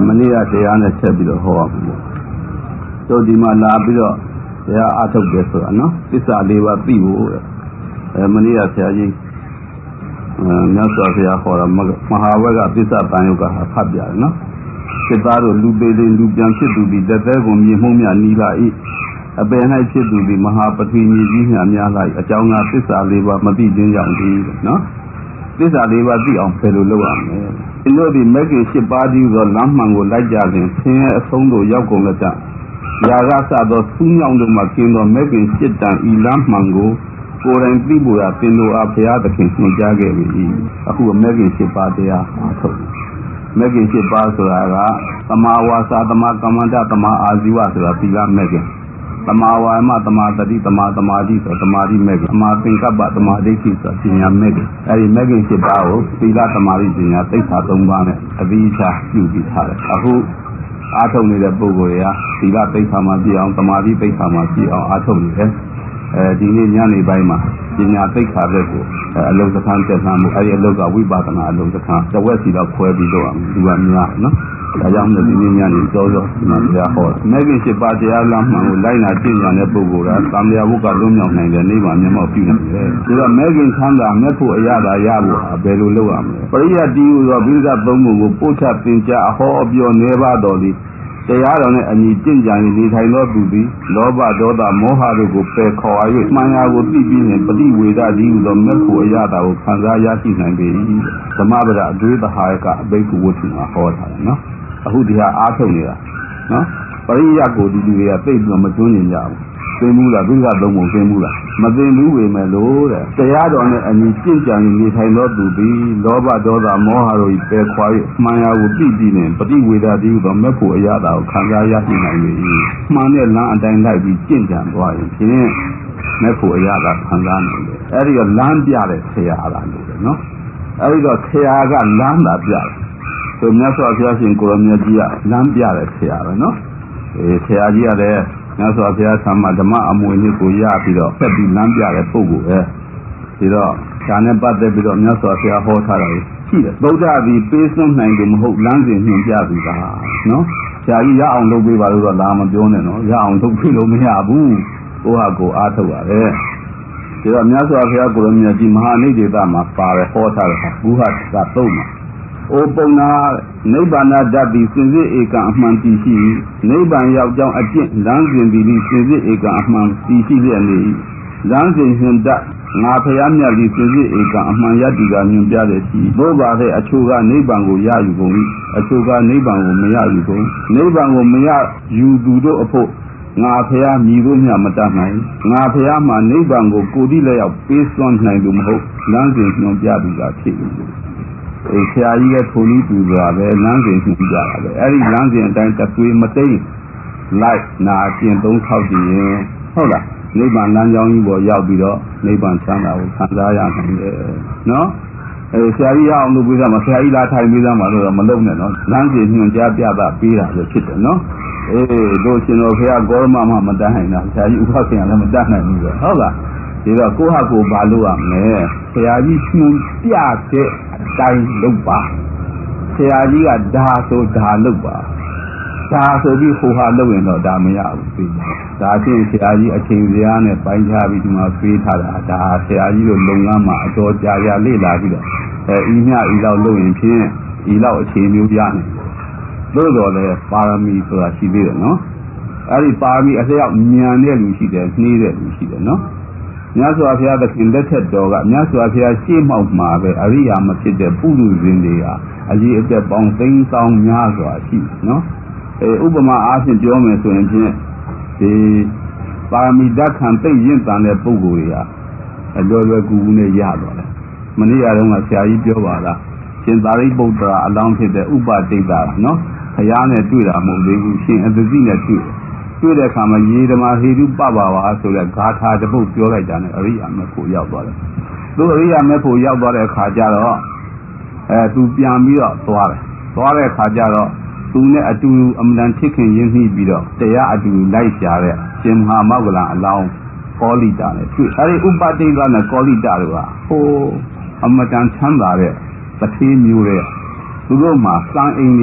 မနေ့ကတရားနဲ့ဆက်ပြီးတော့ဟောအောင်တို့ဒီမှာလာပြီးတော့တရားအားထုတ်တယ်ဆိုတာနော်သစ္စာ၄ပါးသိဖို့မနေ့ကဆရာကြီးမြတ်စွာဘုရားဟောတာမဟာဝက်ကသစ္စာတန်ယုတ်ကဖတ်ပြတယ်နော်စိတ်သားတို့လူပေလေးလူပြန်ဖြစ်သူသည်တသက်ကုန်မြေမှုမြနီးလာ၏အပယ်၌ဖြစ်သူသည်မဟာပထဝီမြေကြီးများများလာ၏အကြောင်းကသစ္စာ၄ပါးမသိခြင်းကြောင့်ဒီနော်သစ္စာ၄ပါးသိအောင်ဘယ်လိုလုပ်ရမလဲဒီလိုဒီမဂ္ဂင်၈ပါးကြီးသောလမ်းမှန်ကိုလိုက်ကြခြင်းဆင်းရဲအဆုံးတို့ရောက်ကုန်လက်တရာဂစသောစူးညောင်းတို့မှကျင်းသောမဂ္ဂင်၈တန်ဤလမ်းမှန်ကိုကိုယ်တိုင်သိဖို့ရသင်တို့အားဘုရားသခင်ညွှန်ကြားခဲ့ပြီအခုမဂ္ဂင်၈ပါးတရားအားထုတ်မဂ္ဂင်၈ပါးဆိုတာကသမာဝါစာသမာကမ္မန္တသမာအာဇီဝဆိုတာသီလမဂ္ဂင်သမာဝါယမသမာတတိသမာသမာဓိဆိုသမာဓိမဂ္ဂင်သမာသင်္ကပ္ပသမာဓိဋ္ဌိဆိုပညာမဂ္ဂင်အဲဒီမဂ္ဂင်၈ပါးကိုသီလသမာဓိပညာသိက္ခာ၃ပါးနဲ့အပြီးအခြားပြုပြီးထားတယ်အခုအားထုတ်နေတဲ့ပုဂ္ဂိုလ်တွေကသီလသိက္ခာမှာပြည့်အောင်သမာဓိသိက္ခာမှာပြည့်အောင်အားထုတ်နေတယ်ဒီနေ့ညနေပိုင်းမှာပညာသိက္ခာတဲ့ကိုအလုံးစခန်းတက်လှမ်းမှုအဲဒီအလုံးကဝိပဿနာအလုံးစခန်းတဝက်စီတော့ခွဲပြီးတော့လူကများနော်ဒါကြောင့်လည်းဒီနေ့ညနေစောစောဒီမှာတရားဟောတယ်မဂ္ဂင်၈ပါးတရားလမ်းမှန်ကိုလိုက်နာကျင့်ကြံတဲ့ပုဂ္ဂိုလ်ကသံဃာဝုကလွတ်မြောက်နိုင်တဲ့နိဗ္ဗာန်မျက်မှောက်ပြုနိုင်တယ်ဒါတော့မဂ္ဂင်ချမ်းသာမြတ်ဖို့အရသာရဖို့ဘယ်လိုလုပ်ရမလဲပရိယတ်တီဟူသောဘိဓသုံးပုံကိုပို့ချသင်ကြားအဟောအပြောနေပါတော်သည်တရားတော်နဲ့အညီကျင့်ကြံနေထိုင်သောသူသည်လောဘဒေါသမောဟတို့ကိုပယ်ခေါ်၍မှန်ရာကိုသိပြီးရင်ပฏิဝေဒကြီးဟူသောမြတ်ဖို့အရသာကိုခံစားရရှိနိုင်ပေ၏သမဗဒအတွေ့သဟာယကအဘိက္ခုဝတ္ထုမှာဟောထားတယ်နော်အခုဒီဟာအားထုတ်နေတာနော်ပရိယတ်ကိုဒီလူတွေကသိပြီးတော့မကျွမ်းကျင်ကြဘူးသိမှုလားဘိဓသုံးပုံသိမှုလားမသိဘူးပဲမဲ့လို့တဲ့တရားတော်နဲ့အညီကျင့်ကြံနေထိုင်သောသူသည်လောဘဒေါသမောဟတို့ပယ်ခွာ၍မှန်ရာကိုသိပြီးရင်ပฏิဝေဒတိဟူသောမြတ်ဖို့အရသာကိုခံစားရရှိနိုင်ပေ၏မှန်တဲ့လမ်းအတိုင်းလိုက်ပြီးကျင့်ကြံသွားရင်ဖြင့်မြတ်ဖို့အရသာခံစားနိုင်တယ်အဲဒီတော့လမ်းပြတဲ့ဆရာလာလို့တယ်နော်အဲဒီတော့ဆရာကလမ်းသာပြတယ်ဆိုမြတ်စွာဘုရားရှင်ကိုရမြတ်ကြီးကလမ်းပြတဲ့ဆရာပဲနော်ဆရာကြီးကလည်းမြတ်စွာဘုရားဆံမှာဓမ္မအမွေနှစ်ကိုရပြီးတော့ဆက်ပြီးလမ်းပြတဲ့ပုဂ္ဂိုလ်ပဲဒီတော့ဒါနဲ့ပတ်သက်ပြီးတော့မြတ်စွာဘုရားဟောထားတာရှိတယ်ဗုဒ္ဓသည်ပေးစွန့်နိုင်တယ်မဟုတ်လမ်းစဉ်ညွှန်ပြသူပါနော်ဆရာကြီးရအောင်လုပ်ပေးပါလို့တော့လာမပြောနဲ့နော်ရအောင်လုပ်ပေးလို့မရဘူးကိုဟာကိုအားထုတ်ရတယ်ဒီတော့မြတ်စွာဘုရားကိုရမြတ်ကြီးမဟာနိဒေသမှာပါတယ်ဟောထားတယ်ဘုဟာကသုံးမှာအိုပုံနာနိဗ္ဗာန်ဓာတ်သည်စင်စစ်ဧကအမှန်တည်ရှိနိဗ္ဗာန်ရောက်ကြောင်းအကျင့်လမ်းစဉ်သည်စင်စစ်ဧကအမှန်တည်ရှိလျက်နေ၏လမ်းစဉ်ဟင်တတ်ငါဖျားမြတ်သည်စင်စစ်ဧကအမှန်ယတ္တိကညွန်ပြတဲ့ရှိသို့ပါတဲ့အချို့ကနိဗ္ဗာန်ကိုရယူကုန်၏အချို့ကနိဗ္ဗာန်ကိုမရယူကုန်နိဗ္ဗာန်ကိုမရယူသူတို့အဖို့ငါဖျားမြည်လို့မျှမတတ်နိုင်ငါဖျားမှာနိဗ္ဗာန်ကိုကိုယ်တိလက်ရောက်ပေးစွန့်နိုင်လို့မဟုတ်လမ်းစဉ်ညွန်ပြသူကဖြစ်၏ဆရာကြီးကထိုနည်းတူစွာပဲလမ်းစဉ်ညွှန်ပြတာပဲအဲ့ဒီလမ်းစဉ်အတိုင်းတသွေးမသိလိုက်နာကျင့်သုံးထောက်ကြည့်ရင်ဟုတ်လားနိဗ္ဗာန်လမ်းကြောင်းကြီးပေါ်ရောက်ပြီးတော့နိဗ္ဗာန်ချမ်းသာကိုခံစားရနိုင်တယ်နော်ဆရာကြီးရအောင်လုပ်ပေးတာမှာဆရာကြီးလာထိုင်ပေးတာမှာတော့မလုပ်နဲ့နော်လမ်းစဉ်ညွှန်ကြားပြတာပေးတာလို့ဖြစ်တယ်နော်တို့ရှင်တော်ဘုရားဂေါရမမှမတတ်နိုင်တာဆရာကြီးဥပက္ခင်ကလည်းမတတ်နိုင်ဘူးပဲဟုတ်လားဒီတော့ကိုဟာကိုဘာလို့ရမလဲဆရာကြီးညွှန်ပြတဲ့အတိုင်းလုပ်ပါဆရာကြီးကဒါဆိုဒါလုပ်ပါဒါဆိုပြီးဟိုဟာလုပ်ရင်တော့ဒါမရဘူးသိဒါချင်းဆရာကြီးအချိန်စရာနဲ့ပိုင်းခြားပြီးဒီမှာပေးထားတာဒါဆရာကြီးတို့လုပ်ငန်းမှာအတော်ကြာကြာလေ့လာပြီးတော့ဤမြဤလောက်လုပ်ရင်ဖြင့်ဤလောက်အခြေမျိုးပြနေသို့တော်လည်းပါရမီဆိုတာရှိသေးတယ်နော်အဲ့ဒီပါရမီအလျောက်ဉာဏ်တဲ့လူရှိတယ်နှီးတဲ့လူရှိတယ်နော်မြတ်စွာဘုရားသခင်လက်ထက်တော်ကမြတ်စွာဘုရားရှေ့မှောက်မှာပဲအရိယာမဖြစ်တဲ့ပုရုဇဉ်တွေဟာအကြီးအကျယ်ပေါင်းသိန်းသောင်းများစွာရှိနော်ဥပမာအားဖြင့်ပြောမယ်ဆိုရင်ဖြင့်ဒီပါရမီဓာတ်ခံသိရင့်တန်တဲ့ပုဂ္ဂိုလ်တွေဟာအလွယ်လွယ်ကူကူနဲ့ရသွားတယ်မနေ့ကတုန်းကဆရာကြီးပြောပါလားရှင်သာရိပုတ္တရာအလောင်းဖြစ်တဲ့ဥပတိတ်တာနော်ဘုရားနဲ့တွေ့တာမဟုတ်သေးဘူးရှင်အသတိနဲ့တွေ့တဲ့အခါမှာယေဓမာဟေတုပပဝါဆိုတဲ့ဂါထာတစ်ပုဒ်ပြောလိုက်တာနဲ့အရိယာမေဖို့ရောက်သွားတယ်သူအရိယာမေဖို့ရောက်သွားတဲ့အခါကျတော့သူပြန်ပြီးတော့သွားတဲ့အခါကျတော့သူနဲ့အတူအမှန်တန်ချစ်ခင်ရင်းနှီးပြီးတော့တရားအတူလိုက်ရှာတဲ့ရှင်မဟာမောဂလန်အလောင်းကောလိတာနဲ့တွေ့အဲဒီဥပတိတ်ကနဲ့ကောလိတာတို့ကဟိုအမှန်တန်ချမ်းသာတဲ့တထေးမျိုးတဲ့သူတို့မှာစံအိမ်တွေနဲ့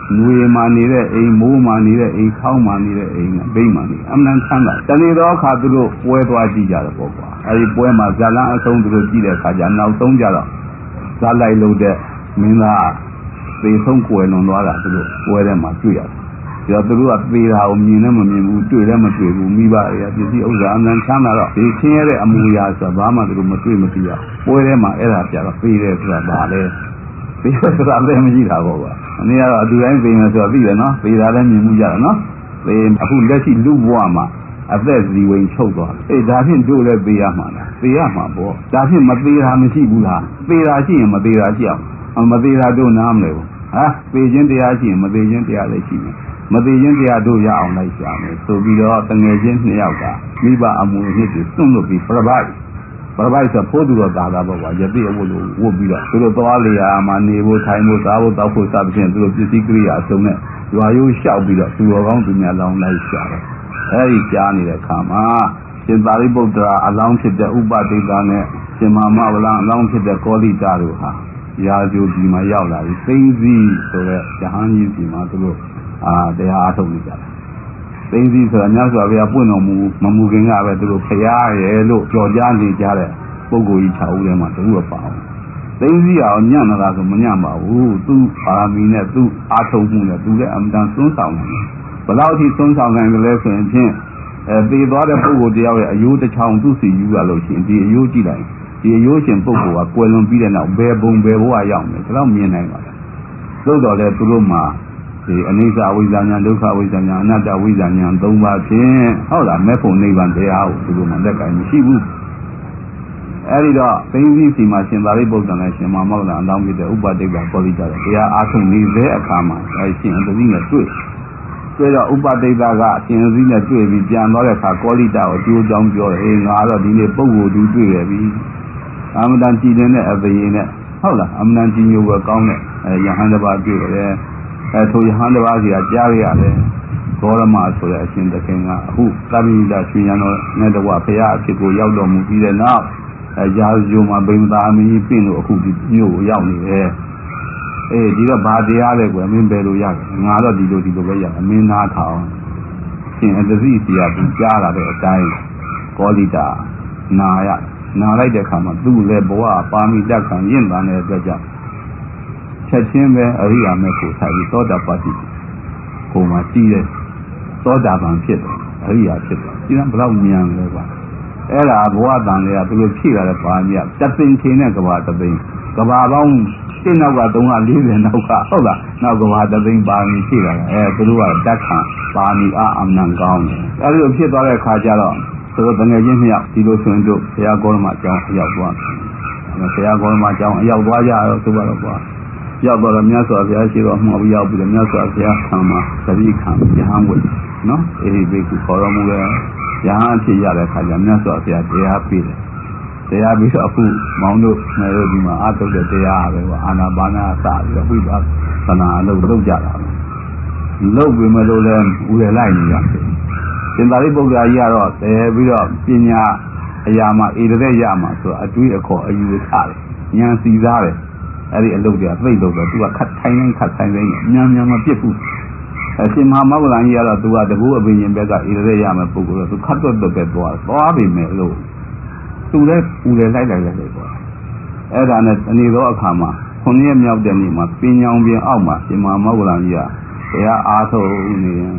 နွေမာနေတဲ့အိမ်မိုးမာနေတဲ့အိမ်ခေါင်းမာနေတဲ့အိမ်နဲ့ဘိမာနေအမှန်ချမ်းသာတနေ့တော့အခါသူတို့ပွဲသွားကြည့်ကြတယ်ပေါ့ကွာအဲဒီပွဲမှာဇာလန်းအဆုံးသူတို့ကြည့်တဲ့အခါကျနောက်ဆုံးကြတော့ဇာလိုက်လို့တဲ့မင်းသားသေဆုံးကွယ်လွန်သွားတာသူတို့ပွဲထဲမှာတွေ့ရတယ်ကျော်သူတို့ကသေတာကိုမြင်လည်းမမြင်ဘူးတွေ့လည်းမတွေ့ဘူးမိဘတွေကပစ္စည်းဥစ္စာအမှန်ချမ်းသာတော့ဒီချင်းရတဲ့အမူအရာဆိုတာဘာမှသူတို့မတွေ့မသိရပွဲထဲမှာအဲ့ဒါပြတော့သေတယ်ဆိုတာဘာလဲသေတယ်ဆိုတာလည်းမရှိတာပေါ့ကွာအနည်းကတော့အတူတိုင်းသေမယ်ဆိုတာသိတယ်နော်သေတာလည်းမြင်မှုကြတယ်နော်သေအခုလက်ရှိလူဘဝမှာအသက်ဇီဝင်ချုပ်သွားတယ်ဒါဖြင့်တို့လည်းသေရမှာလားသေရမှာပေါ့ဒါဖြင့်မသေတာမရှိဘူးလားသေတာရှိရင်မသေတာရှိအောင်မသေးတာတို့နားမလဲဘူးဟာသေခြင်းတရားရှိရင်မသေးခြင်းတရားလည်းရှိမယ်မသေးခြင်းတရားတို့ရအောင်လိုက်ရှာမယ်ဆိုပြီးတော့တငယ်ချင်း2ယောက်ကမိဘအမှုနှစ်တွေစွန့်လွတ်ပြီးပြပိုက်ဆိုဖိုးသူတော်သားပေါ့ကွာယတိအဝတ်လို့ဝတ်ပြီးတော့သူတို့သွားလေရာမှာနေဖို့ထိုင်ဖို့စားဖို့တောက်ဖို့စသဖြင့်သူတို့ပစ္စည်းကိရိယာအစုံနဲ့ရွာရိုးလျှောက်ပြီးတော့သူတော်ကောင်းသူများလောင်းလိုက်ရှာတယ်အဲဒီကြားနေတဲ့အခါမှာရှင်သာရိပုတ္တရာအလောင်းဖြစ်တဲ့ဥပတိကနဲ့ရှင်မမဝလံအလောင်းဖြစ်တဲ့ကောလိတာတို့ဟာရာဇိုဒီမှာရောက်လာပြီးသိသိဆိုတဲ့ဇဟန်းကြီးဒီမှာသူတို့တရားအားထုတ်နေကြတယ်သိသိဆိုတာမြတ်စွာဘုရားပွင့်တော်မူမမူခင်ကပဲသူတို့ဖရာရဲ့လို့ကြော်ကြားနေကြတဲ့ပုဂ္ဂိုလ်ကြီး6ဦးထဲမှာသူကပါအောင်သိသိအောင်ညံ့လာဆိုမညံ့ပါဘူးသူပါရမီနဲ့သူအားထုတ်မှုနဲ့သူလည်းအမှန်တန်သွန်းဆောင်တယ်ဘယ်လောက်အထိသွန်းဆောင်နိုင်တယ်လဲဆိုရင်ဖြင့်သေသွားတဲ့ပုဂ္ဂိုလ်တယောက်ရဲ့အယိုးတစ်ချောင်းသူ့စီယူရလို့ရှိရင်ဒီအယိုးကြည့်လိုက်ဒီအယိုးရှင်ပုဂ္ဂိုလ်ကကွယ်လွန်ပြီးတဲ့နောက်ဘယ်ဘုံဘယ်ဘဝရောက်မယ်ဒါတော့မြင်နိုင်ပါလားသို့တော်လည်းသူတို့မှာဒီအနိစ္စဝိဇ္ဇာဉာဏ်ဒုက္ခဝိဇ္ဇာဉာဏ်အနတ္တဝိဇ္ဇာဉာဏ်3ပါးဖြင့်ဟုတ်လားမဲ့ဖို့နိဗ္ဗာန်တရားကိုသူတို့မှလက်ကင်မရှိဘူးအဲဒီတော့သိသိစီမှာရှင်သာရိပုတ္တရာနဲ့ရှင်မမောက္ခလအလောင်းဖြစ်တဲ့ဥပတိကပေါ်လိကြတယ်တရားအားထုတ်နေတဲ့အခါမှာအဲရှင်အတ္တိနဲ့တွေ့တော့ဥပတိကကအရှင်အသီးနဲ့တွေ့ပြီးပြန်သွားတဲ့အခါကောလိတာကိုကြိုးကြောင်းပြောတယ်အေးငါတော့ဒီနေ့ပုဂ္ဂိုလ်တူတွေ့ရပြီအမှန်တန်ကြည်တဲ့အသေးနဲ့ဟုတ်လားအမှန်တန်ကြည်ညိုပဲကောင်းတဲ့ယဟန်တစ်ပါးတွေ့တယ်ထိုယဟန်တစ်ပါးစီကကြားရရတယ်ဂေါရမဆိုတဲ့အရှင်သခင်ကအခုကပိဋကရွှေရန်တော်နဲ့တကွဘုရားအဖြစ်ကိုရောက်တော်မူပြီးတဲ့နောက်ရာဇဂိုမှာဗိမ္မာမင်းကြီးပြင့်လို့အခုဒီမြို့ကိုရောက်နေတယ်ဒီတော့ဘာတရားလဲကွယ်မင်းဘယ်လိုရလဲငါတော့ဒီလိုပဲရတယ်မင်းသားထောင်ရှင်အတ္တိစီကသူကြားလာတဲ့အတိုင်းကောလိတာနာလိုက်တဲ့အခါမှာသူ့လည်းဘဝပါမိတက်ခံရင့်တန်တဲ့အတွက်ကြောင့်ချက်ချင်းပဲအရိယာမေဖို့ဆိုင်ပြီးသောတာပတ္တိကိုမှစီးတဲ့သောတာပန်ဖြစ်တယ်အရိယာဖြစ်တယ်ဒီကဘယ်လောက်မြန်လဲကွာအဲ့ဒါဘဝတန်တွေကသူတို့ဖြည့်လာတဲ့ပါမြတ်တသိန်းချင်းနဲ့ကဘာတသိန်းကဘာပေါင်းရှင်းနောက်က340နောက်ကဟုတ်လားနောက်ကဘာတသိန်းပါမီဖြည့်လာတယ်သူတို့ကတက်ခံပါမီအမှန်ကောင်းတယ်အဲ့လိုဖြစ်သွားတဲ့အခါကျတော့သူတို့တငယ်ချင်း2ယောက်ဒီလိုဆိုရင်တို့ဘုရားဂေါရမအကြောင်းအရောက်သွားတယ်ဘုရားဂေါရမအကြောင်းအရောက်သွားကြတော့သူကတော့ကွာရောက်တော့မြတ်စွာဘုရားရှိတော်မှာပြီးရောက်ပြီးတော့မြတ်စွာဘုရားဆံမှာသတိခံယဟန်ဝိနော်အေဒီဘေကုခေါ်တော်မူတဲ့ယဟန်ဖြစ်ရတဲ့အခါကျမြတ်စွာဘုရားတရားပေးတယ်တရားပြီးတော့အခုမောင်တို့ငယ်တို့ဒီမှာအားထုတ်တဲ့တရားပဲကွာအာနာပါနာစပြီးတော့ဝိပဿနာအလုပ်ကြတာလုပ်ပြီးမလို့လဲဦးရလိုက်နေရတယ်ရှင်သာရိပုတ္တရာကြီးကတော့တည်ပြီးတော့ပညာအရာမှာဣတရက်ရမှာဆိုတော့အတွေးအခေါ်အယူဆတယ်ဉာဏ်စီစားတယ်အဲ့ဒီအလုပ်တွေကသိလို့တော့သူကခတ်ထိုင်းနေမြန်မပြစ်ဘူးအရှင်မဟာမောဂလန်ကြီးကတော့သူကတကူအပင်ရှင်ဘက်ကဣတရက်ရမယ်ပုဂ္ဂိုလ်တော့သူခတ်တော့ပဲသွားပြီမယ်လို့သူလည်းဦးလေလိုက်ပေါ့အဲ့ဒါနဲ့အနေသောအခါမှာ9ရက်မြောက်တဲ့နေ့မှာပင်ညောင်ပြင်အောက်မှာရှင်မဟာမောဂလန်ကြီးကတရားအားထုတ်နေရင်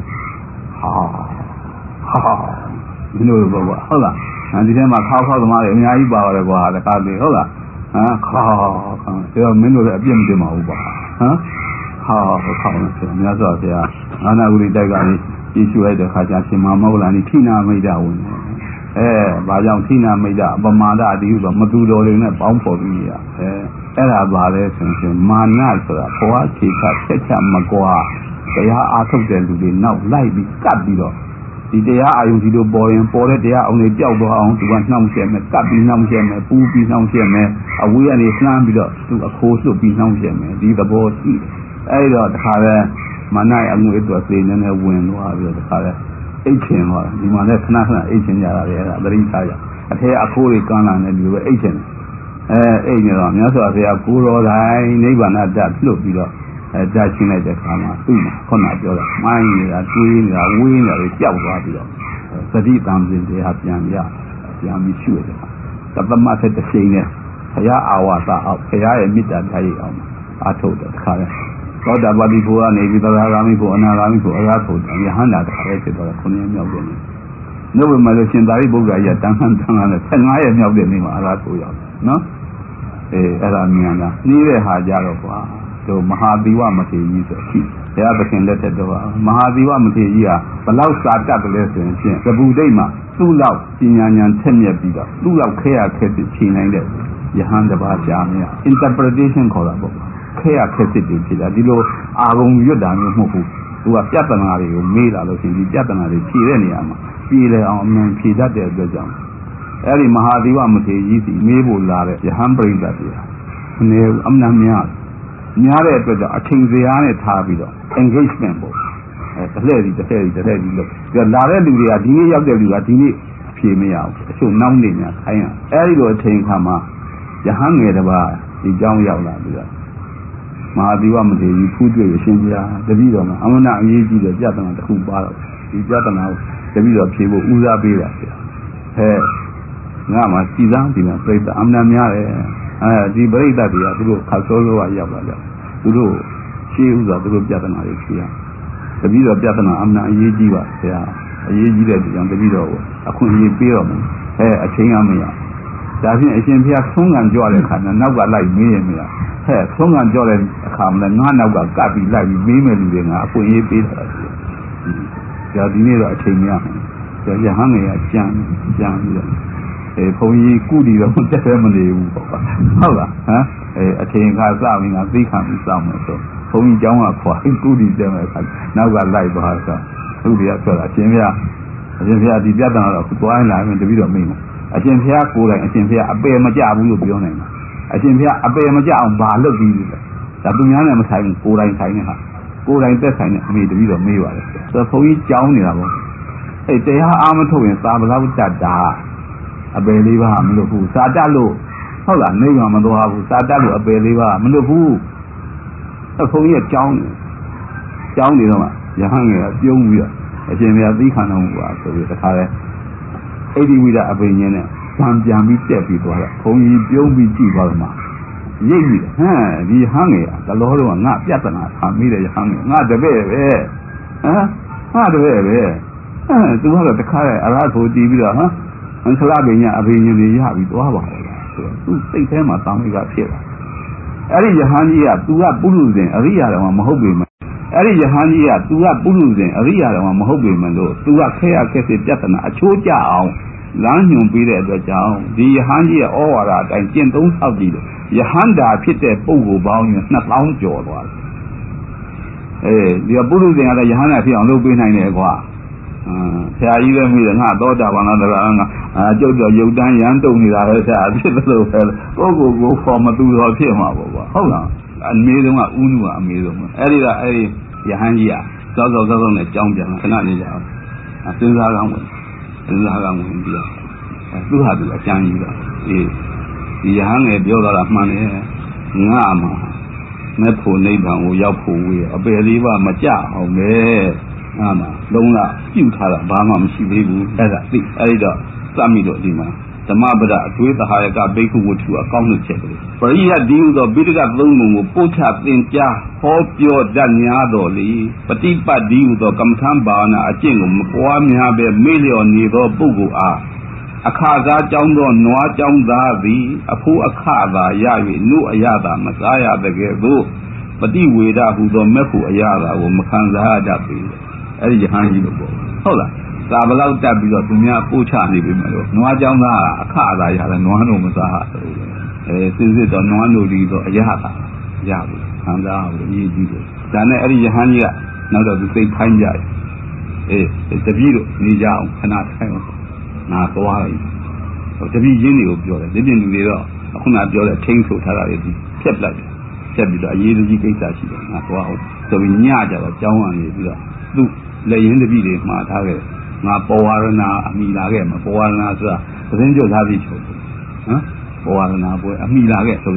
မင်းတို့ဘောဟုတ်လားဒီထဲမှာခေါက်သမားတွေအများကြီးပါပါတယ်ကွာတခါတည်းဟုတ်လားခေါက်မင်းတို့လည်းအပြစ်မတင်ပါဘူးကွာခေါက်နေတယ်မြတ်စွာဘုရားအာနာဂုရိတိုက်ကနေကြည့်ရှုလိုက်တဲ့ခါကျရှင်မမောဂလန်ကြီးထိနာမိတ်တာဝင်ဘာကြောင့်ထိနာမိတ်တာပမာဒအတိဟုဆိုမသူတော်တွေနဲ့ပေါင်းဖော်ပြီးရအဲ့ဒါပါလဲဆိုရင်မာနဆိုတာဘဝခြေချဆက်ချမကွာတရားအားထုတ်တဲ့လူတွေနောက်လိုက်ပြီးကပ်ပြီးတော့ဒီတရားအာယုဒီလိုပေါ်ရင်ပေါ်တဲ့တရားအောင်တွေကြောက်သွားအောင်သူကနှောင့်ယှက်မယ်ကပ်ပြီးနှောင့်ယှက်မယ်ပူပြီးနှောင့်ယှက်မယ်အဝေးကနေလှမ်းပြီးတော့သူအခိုးလွတ်ပြီးနှောင့်ယှက်မယ်ဒီသဘောရှိအဲ့တော့တခါလဲမာနရဲ့အမှုအတွက်သိနေနေဝင်သွားပြီးတော့တခါလဲအိတ်ချင်သွားဒီမှာလည်းခဏအိတ်ချင်ကြတာလေအဲ့ဒါသတိထားရအထဲအခိုးတွေကန်းလာနေပြီပဲအိတ်ချင်အိတ်နေတော့မြတ်စွာဘုရားကိုတော်တိုင်းနိဗ္ဗာန်တတ်လွတ်ပြီးတော့ဒါချင်းလိုက်တဲ့ခါမှာသူ့မှာခုနပြောတာမိုင်းနေတာတွေးနေတာဝေးနေတာတွေကြောက်သွားပြီးတော့သတိတမ်းစဉ်တရားပြန်ပြီးရှုရတယ်တသမတ်တဲ့ချိန်နဲ့ဘုရားအာဝါသအောင်ဘုရားရဲ့မေတ္တာတရားရအောင်အားထုတ်တယ်တခါလဲသောတာပတိဘုရားနေပြီးသရဂါမိဘုအနာဂါမိဘအရာထုတ်တယ်ယဟန္တာတခါလဲဖြစ်သွားတယ်9ရက်မြောက်တဲ့နေ့နှုတ်မှာလို့ရှင်သာရိပုတ္တရာကြီးတန်ခမ်းနဲ့15ရက်မြောက်တဲ့နေ့မှာအရာထုတ်ရောက်နော်အဲ့ဒါမြင်တာနေတဲ့ဟာကြတော့ကွာတို့မဟာသီဝမထေရကြီးဆိုရှိဘုရားသခင်လက်ထက်တော့မဟာသီဝမထေရကြီးဟာဘလောက်စာတတ်တယ်လဲဆိုရင်ဖြင့်သဘူဒိတ်မှာသူ့လောက်ပညာဉာဏ်ထက်မြက်ပြီးတော့သူ့လောက်ခဲရခဲစစ်ချိန်နိုင်တဲ့ယဟန်တစ်ပါးကြားမရ interpretation ခေါ်တာပေါ့ခဲရခဲစစ်တွေဖြစ်တာဒီလိုအာရုံရွတ်တာမျိုးမဟုတ်ဘူးသူကပြဿနာတွေကိုမေးလာလို့ရှိရင်ဒီပြဿနာတွေဖြေတဲ့နေရာမှာပြည်လေအောင်အမှန်ဖြေတတ်တဲ့အတွက်ကြောင့်အဲ့ဒီမဟာသီဝမထေရကြီးစီမေးဖို့လာတဲ့ယဟန်ပရိသတ်တွေအနေအမှန်များတဲ့အတွက်ကြောင့်အချိန်စရာနဲ့ထားပြီးတော့ engagement ပေါ့တစ်လှည့်စီလို့လာတဲ့လူတွေကဒီနေ့ရောက်တဲ့လူကဒီနေ့ဖြေမရဘူးအချို့နောက်နေများခိုင်းရအဲ့ဒီလိုအချိန်ခါမှာယဟန်ငယ်တစ်ပါးဒီเจ้าရောက်လာပြီးတော့မဟာသီဝမထေရကြီးဖူးတွေ့ရရှင်ပြာတပည့်တော်မှာအမှန်အရေးကြီးတဲ့ပြဿနာတစ်ခုပါတော့ဒီပြဿနာကိုတပည့်တော်ဖြေဖို့ဦးစားပေးတာပြငါမှစီစားဒီမှာပြိတ္တအမှန်များတယ်ဒီပရိသတ်တွေကသူတို့ခါစောစောကရောက်လာကြသူတို့ရှင်းဥစွာသူတို့ပြဿနာတွေဖြေရတပည့်တော်ပြဿနာအမှန်အရေးကြီးပါဆရာအရေးကြီးတဲ့ကြောင့်တပည့်တော်ကိုအခွင့်အရေးပေးတော်မူအချိန်ကမရဒါဖြင့်အရှင်ဘုရားဆုံးခံကြွတဲ့အခါနောက်ကလိုက်မေးရင်မရဆုံးခံကြွတဲ့အခါမှာငါနောက်ကကပ်ပြီးလိုက်ပြီးမေးမယ်လူတွေငါအခွင့်အရေးပေးတာဆရာဒီနေ့တော့အချိန်မရဘူးဆရာဟန်းငယ်ကကြံပြီးတော့ဘုန်းကြီးကုတီတော့တက်ပဲမနေဘူးပေါ့ဟုတ်လားအချိန်ခါစပြီးငါသိခံပြီးစောင့်မယ်ဆိုဘုန်းကြီးเจ้าကခွာကုတီတက်မယ်အခါနောက်ကလိုက်သွားဆိုသူတွေကပြောတာအရှင်ဘုရားဒီပြဿနာတော့သွားရင်လာရင်တပည့်တော်မိတ်မှာအရှင်ဘုရားကိုယ်တိုင်အရှင်ဘုရားအပယ်မကြဘူးလို့ပြောနိုင်တာအရှင်ဘုရားအပယ်မကြအောင်ဘာလုပ်ပြီးလဲဒါသူများနဲ့မဆိုင်ဘူးကိုယ်တိုင်ဆိုင်နေဟာကိုယ်တိုင်သက်ဆိုင်နေအမေတပည့်တော်မေးပါတယ်ဆိုတော့ဘုန်းကြီးကြောင်းနေတာပေါ့တရားအားမထုတ်ရင်သာဘလောက်တတ်တာအပယ်လေးပါမလို့ဘူးစာတတ်လို့ဟုတ်လားနိဗ္ဗာန်မသွားဘူးစာတတ်လို့အပယ်လေးပါမလို့ဘူးဘုန်းကြီးကကြောင်းနေတော့မှယဟန်ငယ်ကပြုံးပြီးတော့အရှင်ဘုရားသိခံတော်မူပါဆိုပြီးတခါလဲအိဋ္ဌိဝိဒအပိညာနဲ့ပြန်ပြီးတက်ပြီးသွားတာဘုန်းကြီးပြုံးပြီးကြည့်သွားတော့မှရိပ်ပြီးဒီဟန်းငယ်ကတလောတော့ငါပြဿနာခံမိတယ်ယဟန်ငယ်ငါတပည့်ပဲငါတပည့်ပဲသူကတော့တခါလဲအရာကိုတီးပြီးတော့ခလာပညာအပိညာတွေရပြီးသွားပါလားဆိုတော့သူစိတ်ထဲမှာတောင်းမိကဖြစ်လာအဲ့ဒီယဟန်ကြီးကသူကပုရုဇဉ်အရိယာတော်မဟုတ်ပေမဲ့အဲ့ဒီယဟန်ကြီးကသူကပုရုဇဉ်အရိယာတော်မဟုတ်ပေမဲ့လို့သူကခဲရခဲစစ်ပြဿနာအချိုးကျအောင်လမ်းညွှန်ပေးတဲ့အတွက်ကြောင့်ဒီယဟန်ကြီးရဲ့ဩဝါဒအတိုင်းကျင့်သုံးဆောက်ကြည့်လို့ယဟန်တာဖြစ်တဲ့ပုဂ္ဂိုလ်ပေါင်း2000ကျော်သွားတယ်ဒီပုရုဇဉ်ကလည်းယဟန်တာဖြစ်အောင်လုပ်ပေးနိုင်တယ်ကွာဆရာကြီးလည်းမိတယ်ငါသောတာပန်လားတရားငါကျုပ်တော့ရုပ်တန်းရမ်းတုံနေတာပဲဆရာဖြစ်လို့ပဲကိုခေါ်မသူတော်ဖြစ်မှာပေါ့ကွာဟုတ်လားအမေဆုံးကဥနုကအမေဆုံးအဲ့ဒီယဟန်ကြီးကစောနဲ့ကြောင်းပြန်ခဏနေကြအောင်စဉ်းစားကောင်းဝင်ပြီးတော့သူဟာသူအကျမ်းကြီးတော့ဒီယဟန်ငယ်ပြောတာမှန်တယ်ငါမှာမဲ့ဖို့နိဗ္ဗာန်ကိုရောက်ဖို့ဝေးအပယ်လေးပါမကြအောင်ပဲအားမှာလုံးဝပြုတ်ထားတာဘာမှမရှိသေးဘူးအဲ့ဒါသိအဲ့ဒီတော့စမိတော့ဒီမှာဓမ္မပဒအသွေးသဟာယကဘိက္ခုဝတ္ထုအကောင်းနှစ်ချက်ပဲပရိယတ်ဒီဟုသောပိဋကသုံးပုံကိုပို့ချသင်ကြားဟောပြောတတ်များတော်လေပฏิပတ်ဒီဟုသောကမ္မထံဘာဝနာအကျင့်ကိုမပွားများပဲမေ့လျော့နေသောပုဂ္ဂိုလ်အားအခါသားကြောင်းသောနွားကြောင်းသားသည်အဖိုးအခသာရ၍နုအယတာမစားရတကယ်သို့ပฏิဝေဒဟုသောမဲ့ဖို့အယတာကိုမခံစားတတ်ပေအဲ့ဒီယဟန်ကြီးလို့ပေါ့ဟုတ်လားသာဘလောက်တက်ပြီးတော့သူများပို့ချနေပြီမလို့နွားကြောင်းသားအခအသာရတယ်နွားတို့မစားစစ်တော့နွားတို့ဒီတော့အရသာရဘူးခံစားဘူးအရေးကြီးတယ်ဒါနဲ့အဲ့ဒီယဟန်ကြီးကနောက်တော့သူစိတ်ဖိုင်းကြတယ်တပည့်တို့နေကြအောင်ခဏထိုင်အောင်ငါသွားလိုက်တပည့်ရင်းတွေကိုပြောတယ်ဒီပြင်လူတွေတော့အခုနပြောတဲ့ထိန်းဆိုထားတာတွေဖြတ်လိုက်ဖြတ်ပြီးတော့အရေးကြီးကိစ္စရှိတယ်ငါသွားအောင်ဆိုပြီးညကြတော့ကြောင်းကနေပြီးတော့သူ့လက်ရင်းတပည့်တွေမှာထားခဲ့ငါပေါ်ဝါရဏအမိလာခဲ့မှာပေါ်ဝါရဏဆိုတာသတင်းကြွထားပြီးချုပ်နော်ပေါ်ဝါရဏပွဲအမိလာခဲ့ဆိုပြီး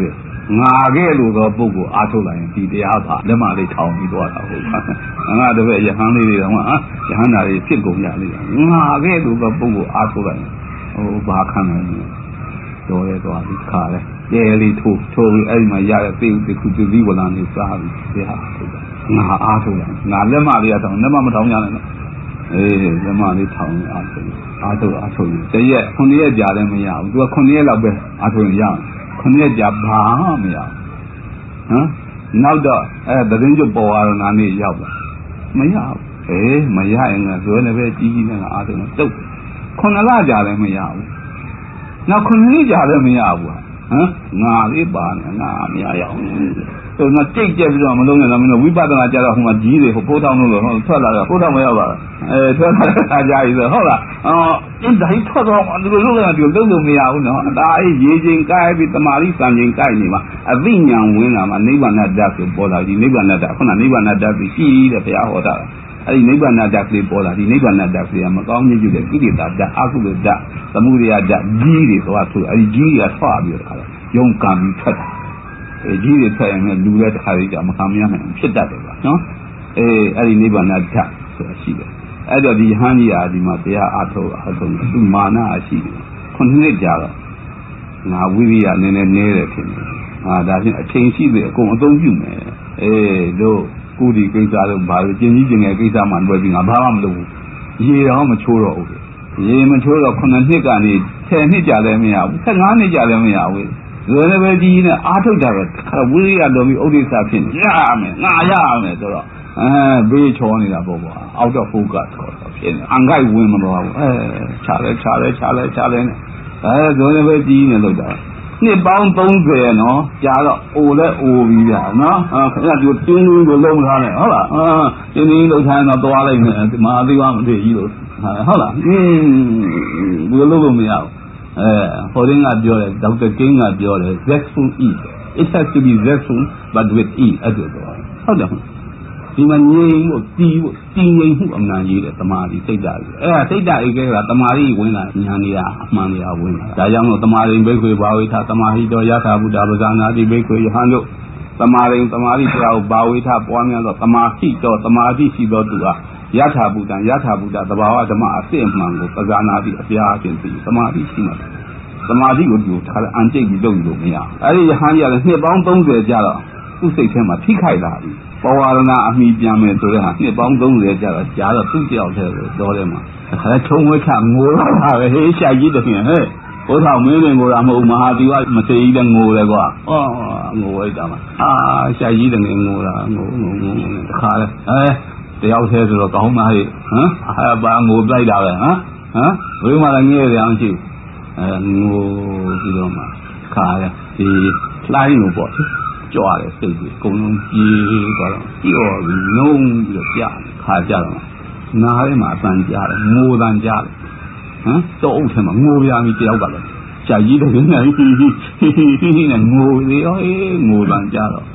ငါကဲ့သို့သောပုဂ္ဂိုလ်အားထုတ်လိုက်ရင်ဒီတရားပါလက်မလေးထောင်ပြီးသွားတာဟုတ်ပါငါတပည့်ယဟန်လေးတွေတော့ယဟန်သားတွေဖြစ်ကုန်ကြလိမ့်မယ်ငါကဲ့သို့သောပုဂ္ဂိုလ်အားထုတ်လိုက်ရင်ဘာခံနိုင်လဲတော်ရဲသွားပြီးခါလဲရဲလေးထိုးပြီးအဲ့ဒီမှာရတဲ့သေခုသူသီးဝလံလေးစားပြီးတရားထုတ်တာငါအားထုတ်လိုက်ငါလက်မလေးထောင်လက်မမထောင်ရနဲ့လက်မလေးထောင်အားထုတ်တရက်9ရက်ကြာလည်းမရဘူးသူက9ရက်လောက်ပဲအားထုတ်ရင်ရ9ရက်ကြာဘာမှမရဟမ်နောက်တော့သတင်းကျပေါ်လာတော့ငါနေ့ရောက်လာမရဘူးမရရင်လည်းဇွဲလည်းပဲကြီးကြီးနဲ့အားထုတ်တုတ်9လကြာလည်းမရဘူးနောက်9နှစ်ကြာလည်းမရဘူးဟမ်ငါလေးပါနဲ့ငါမရရအောင်ဆိုတော့ကြိတ်ကြက်ပြီးတော့မလုံးနဲ့တော့မင်းတို့ဝိပဿနာကြတော့ဟိုမှာကြီးတွေဖိုးထောင်လို့ထွက်လာတော့ဖိုးထောင်မရောက်ပါဘူးထွက်လာတာကြာပြီဆိုဟုတ်လားဒီတိုင်းထွက်တော့မှသူတို့လုပ်နေတာဒီလိုလုပ်လို့မရဘူးနော်ဒါအေးရေချင်းကိုက်ပြီးတမာရီစံချင်းကိုက်နေမှာအသိဉာဏ်ဝင်လာမှနိဗ္ဗာန်ဓာတ်ကိုပေါ်လာဒီနိဗ္ဗာန်ဓာတ်ခုနနိဗ္ဗာန်ဓာတ်ပြီးရှိတဲ့ဘုရားဟောတာအဲ့ဒီနိဗ္ဗာန်ဓာတ်ကလေးပေါ်လာဒီနိဗ္ဗာန်ဓာတ်ကလေးကမကောင်းမြင့်ကျတဲ့ကိလေသာဓာတ်အကုသိုလ်ဓာတ်သမုဒယဓာတ်ကြီးတွေဆိုတာဆိုအဲ့ဒီကြီးတွေကဆွပြီးတော့ခါတယ်ယုံကံပြီးထွက်တာကြီးတွေထွက်ရင်လည်းလူလည်းတစ်ခါလေးကြာမခံမရနိုင်ဖြစ်တတ်တယ်ကွာနော်အဲ့ဒီနိဗ္ဗာန်ဓာတ်ဆိုတာရှိတယ်အဲ့တော့ဒီဟန်းကြီးဟာဒီမှာတရားအားထုတ်သူမာနအရှိတယ်ခုနှစ်ကြာတော့ငါဝိရိယနည်းနည်းနဲတယ်ဖြစ်နေဒါဖြင့်အချိန်ရှိတယ်အကုန်အသုံးပြုမယ်တို့ကုဒီကိစ္စတော့ဘာလို့ကျင်ကြီးကျင်ငယ်ကိစ္စမှလွယ်ပြီးငါဘာမှမလုပ်ဘူးရေတော့မချိုးတော့ဘူးရေမချိုးတော့9နှစ်ကနေ10နှစ်ကြာလည်းမရဘူး15နှစ်ကြာလည်းမရဘူးလွယ်လည်းပဲကြီးနဲ့အားထုတ်တာပဲဝိရိယတော်ပြီးဥဒိစ္စဖြစ်နေရမယ်ငါရမယ်ဆိုတော့ဘေးချောနေတာပေါ့ကွာအောက်တော့ focus တော့ဖြစ်နေအန်ခိုက်ဝင်မသွားဘူးခြားလဲနဲ့ဆိုလည်းပဲကြီးနေလို့တာနှစ်ပေါင်း30နော်ကြာတော့အိုလဲအိုပြီးဗျာနော်ခင်ဗျာဒီတင်းတင်းကိုလုံးထားတယ်ဟုတ်လားတင်းတင်းလုံးထားတော့သွားလိုက်မယ်မဟာသီဝမထေကြီးလို့ဟုတ်လားဒီလိုလို့မရဘူးဟိုတင်းကပြောတယ်ဒေါက်တာကင်းကပြောတယ် zestful eat it has to be zestful but with eat အဲ့ဒါတော့ဟုတ်တယ်ဒီမှာငြိမ်ဖို့တီးဖို့တည်ငြိမ်မှုအမှန်ကြီးတဲ့တမာတိစိတ်ဓာတ်ကြီးအဲ့ဒါစိတ်ဓာတ်ကြီးကတမာတိဝင်လာညာနေတာအမှန်တရားဝင်လာဒါကြောင့်မို့တမာရိဘိက္ခွေဘာဝိထတမာဟိတောယထာဘုဒ္ဓပဇာနာတိဘိက္ခွေယဟန်တို့တမာရိတမာတိတရားကိုဘာဝိထပွားများတော့တမာဟိတောတမာတိရှိသောသူဟာယထာဘုဒ္ဓသဘာဝဓမ္မအစစ်အမှန်ကိုပဇာနာတိအပြားအချင်းသိတမာတိရှိမှာတမာတိကိုဒီလိုထားအန်တိတ်ပြီးလုပ်လို့မရအဲ့ဒီယဟန်ကြီးကလည်းနှစ်ပေါင်း30ကြာတော့သူ့စိတ်ထဲမှာထိခိုက်လာပြီပဝါရဏအမိပြန်မယ်ဆိုတဲ့ဟာနှစ်ပေါင်း30ကြာတော့ကြာတော့သူ့ကြောက်တဲ့တော်တယ်မှာအခါချုံဝဲချငိုလာတာပဲဟေးရှာကြီးတခင်ဟဲ့ဘုရားမင်းရင်ကိုယ်ကမဟုတ်မဟာဒီဝမစေကြီးလည်းငိုတယ်ကွာငိုလိုက်တာမှာရှာကြီးတငယ်ငိုတာငိုတခါလဲတယောက်သေးဆိုတော့ကောင်းသားဟဲ့ဘာငိုလိုက်တာပဲဘယ်မှလည်းငဲ့ရအောင်ရှိငိုပြီးတော့မှခါလဲဒီလိုင်းလို့ပေါ့ကြွားတယ်စိတ်ကြီးအကုန်လုံးပြေးသွားတော့ပြော့ပြီးလုံးပြီးတော့ကြာခါကြတော့နားထဲမှာအပန်းကြားတယ်ငိုတန်ကြားတယ်တော့အုပ်ထဲမှာငိုပြားပြီးတယောက်ကလည်းကြာကြီးတယ်နေဟီနဲ့ငိုသေးရောငိုတန်ကြားတော့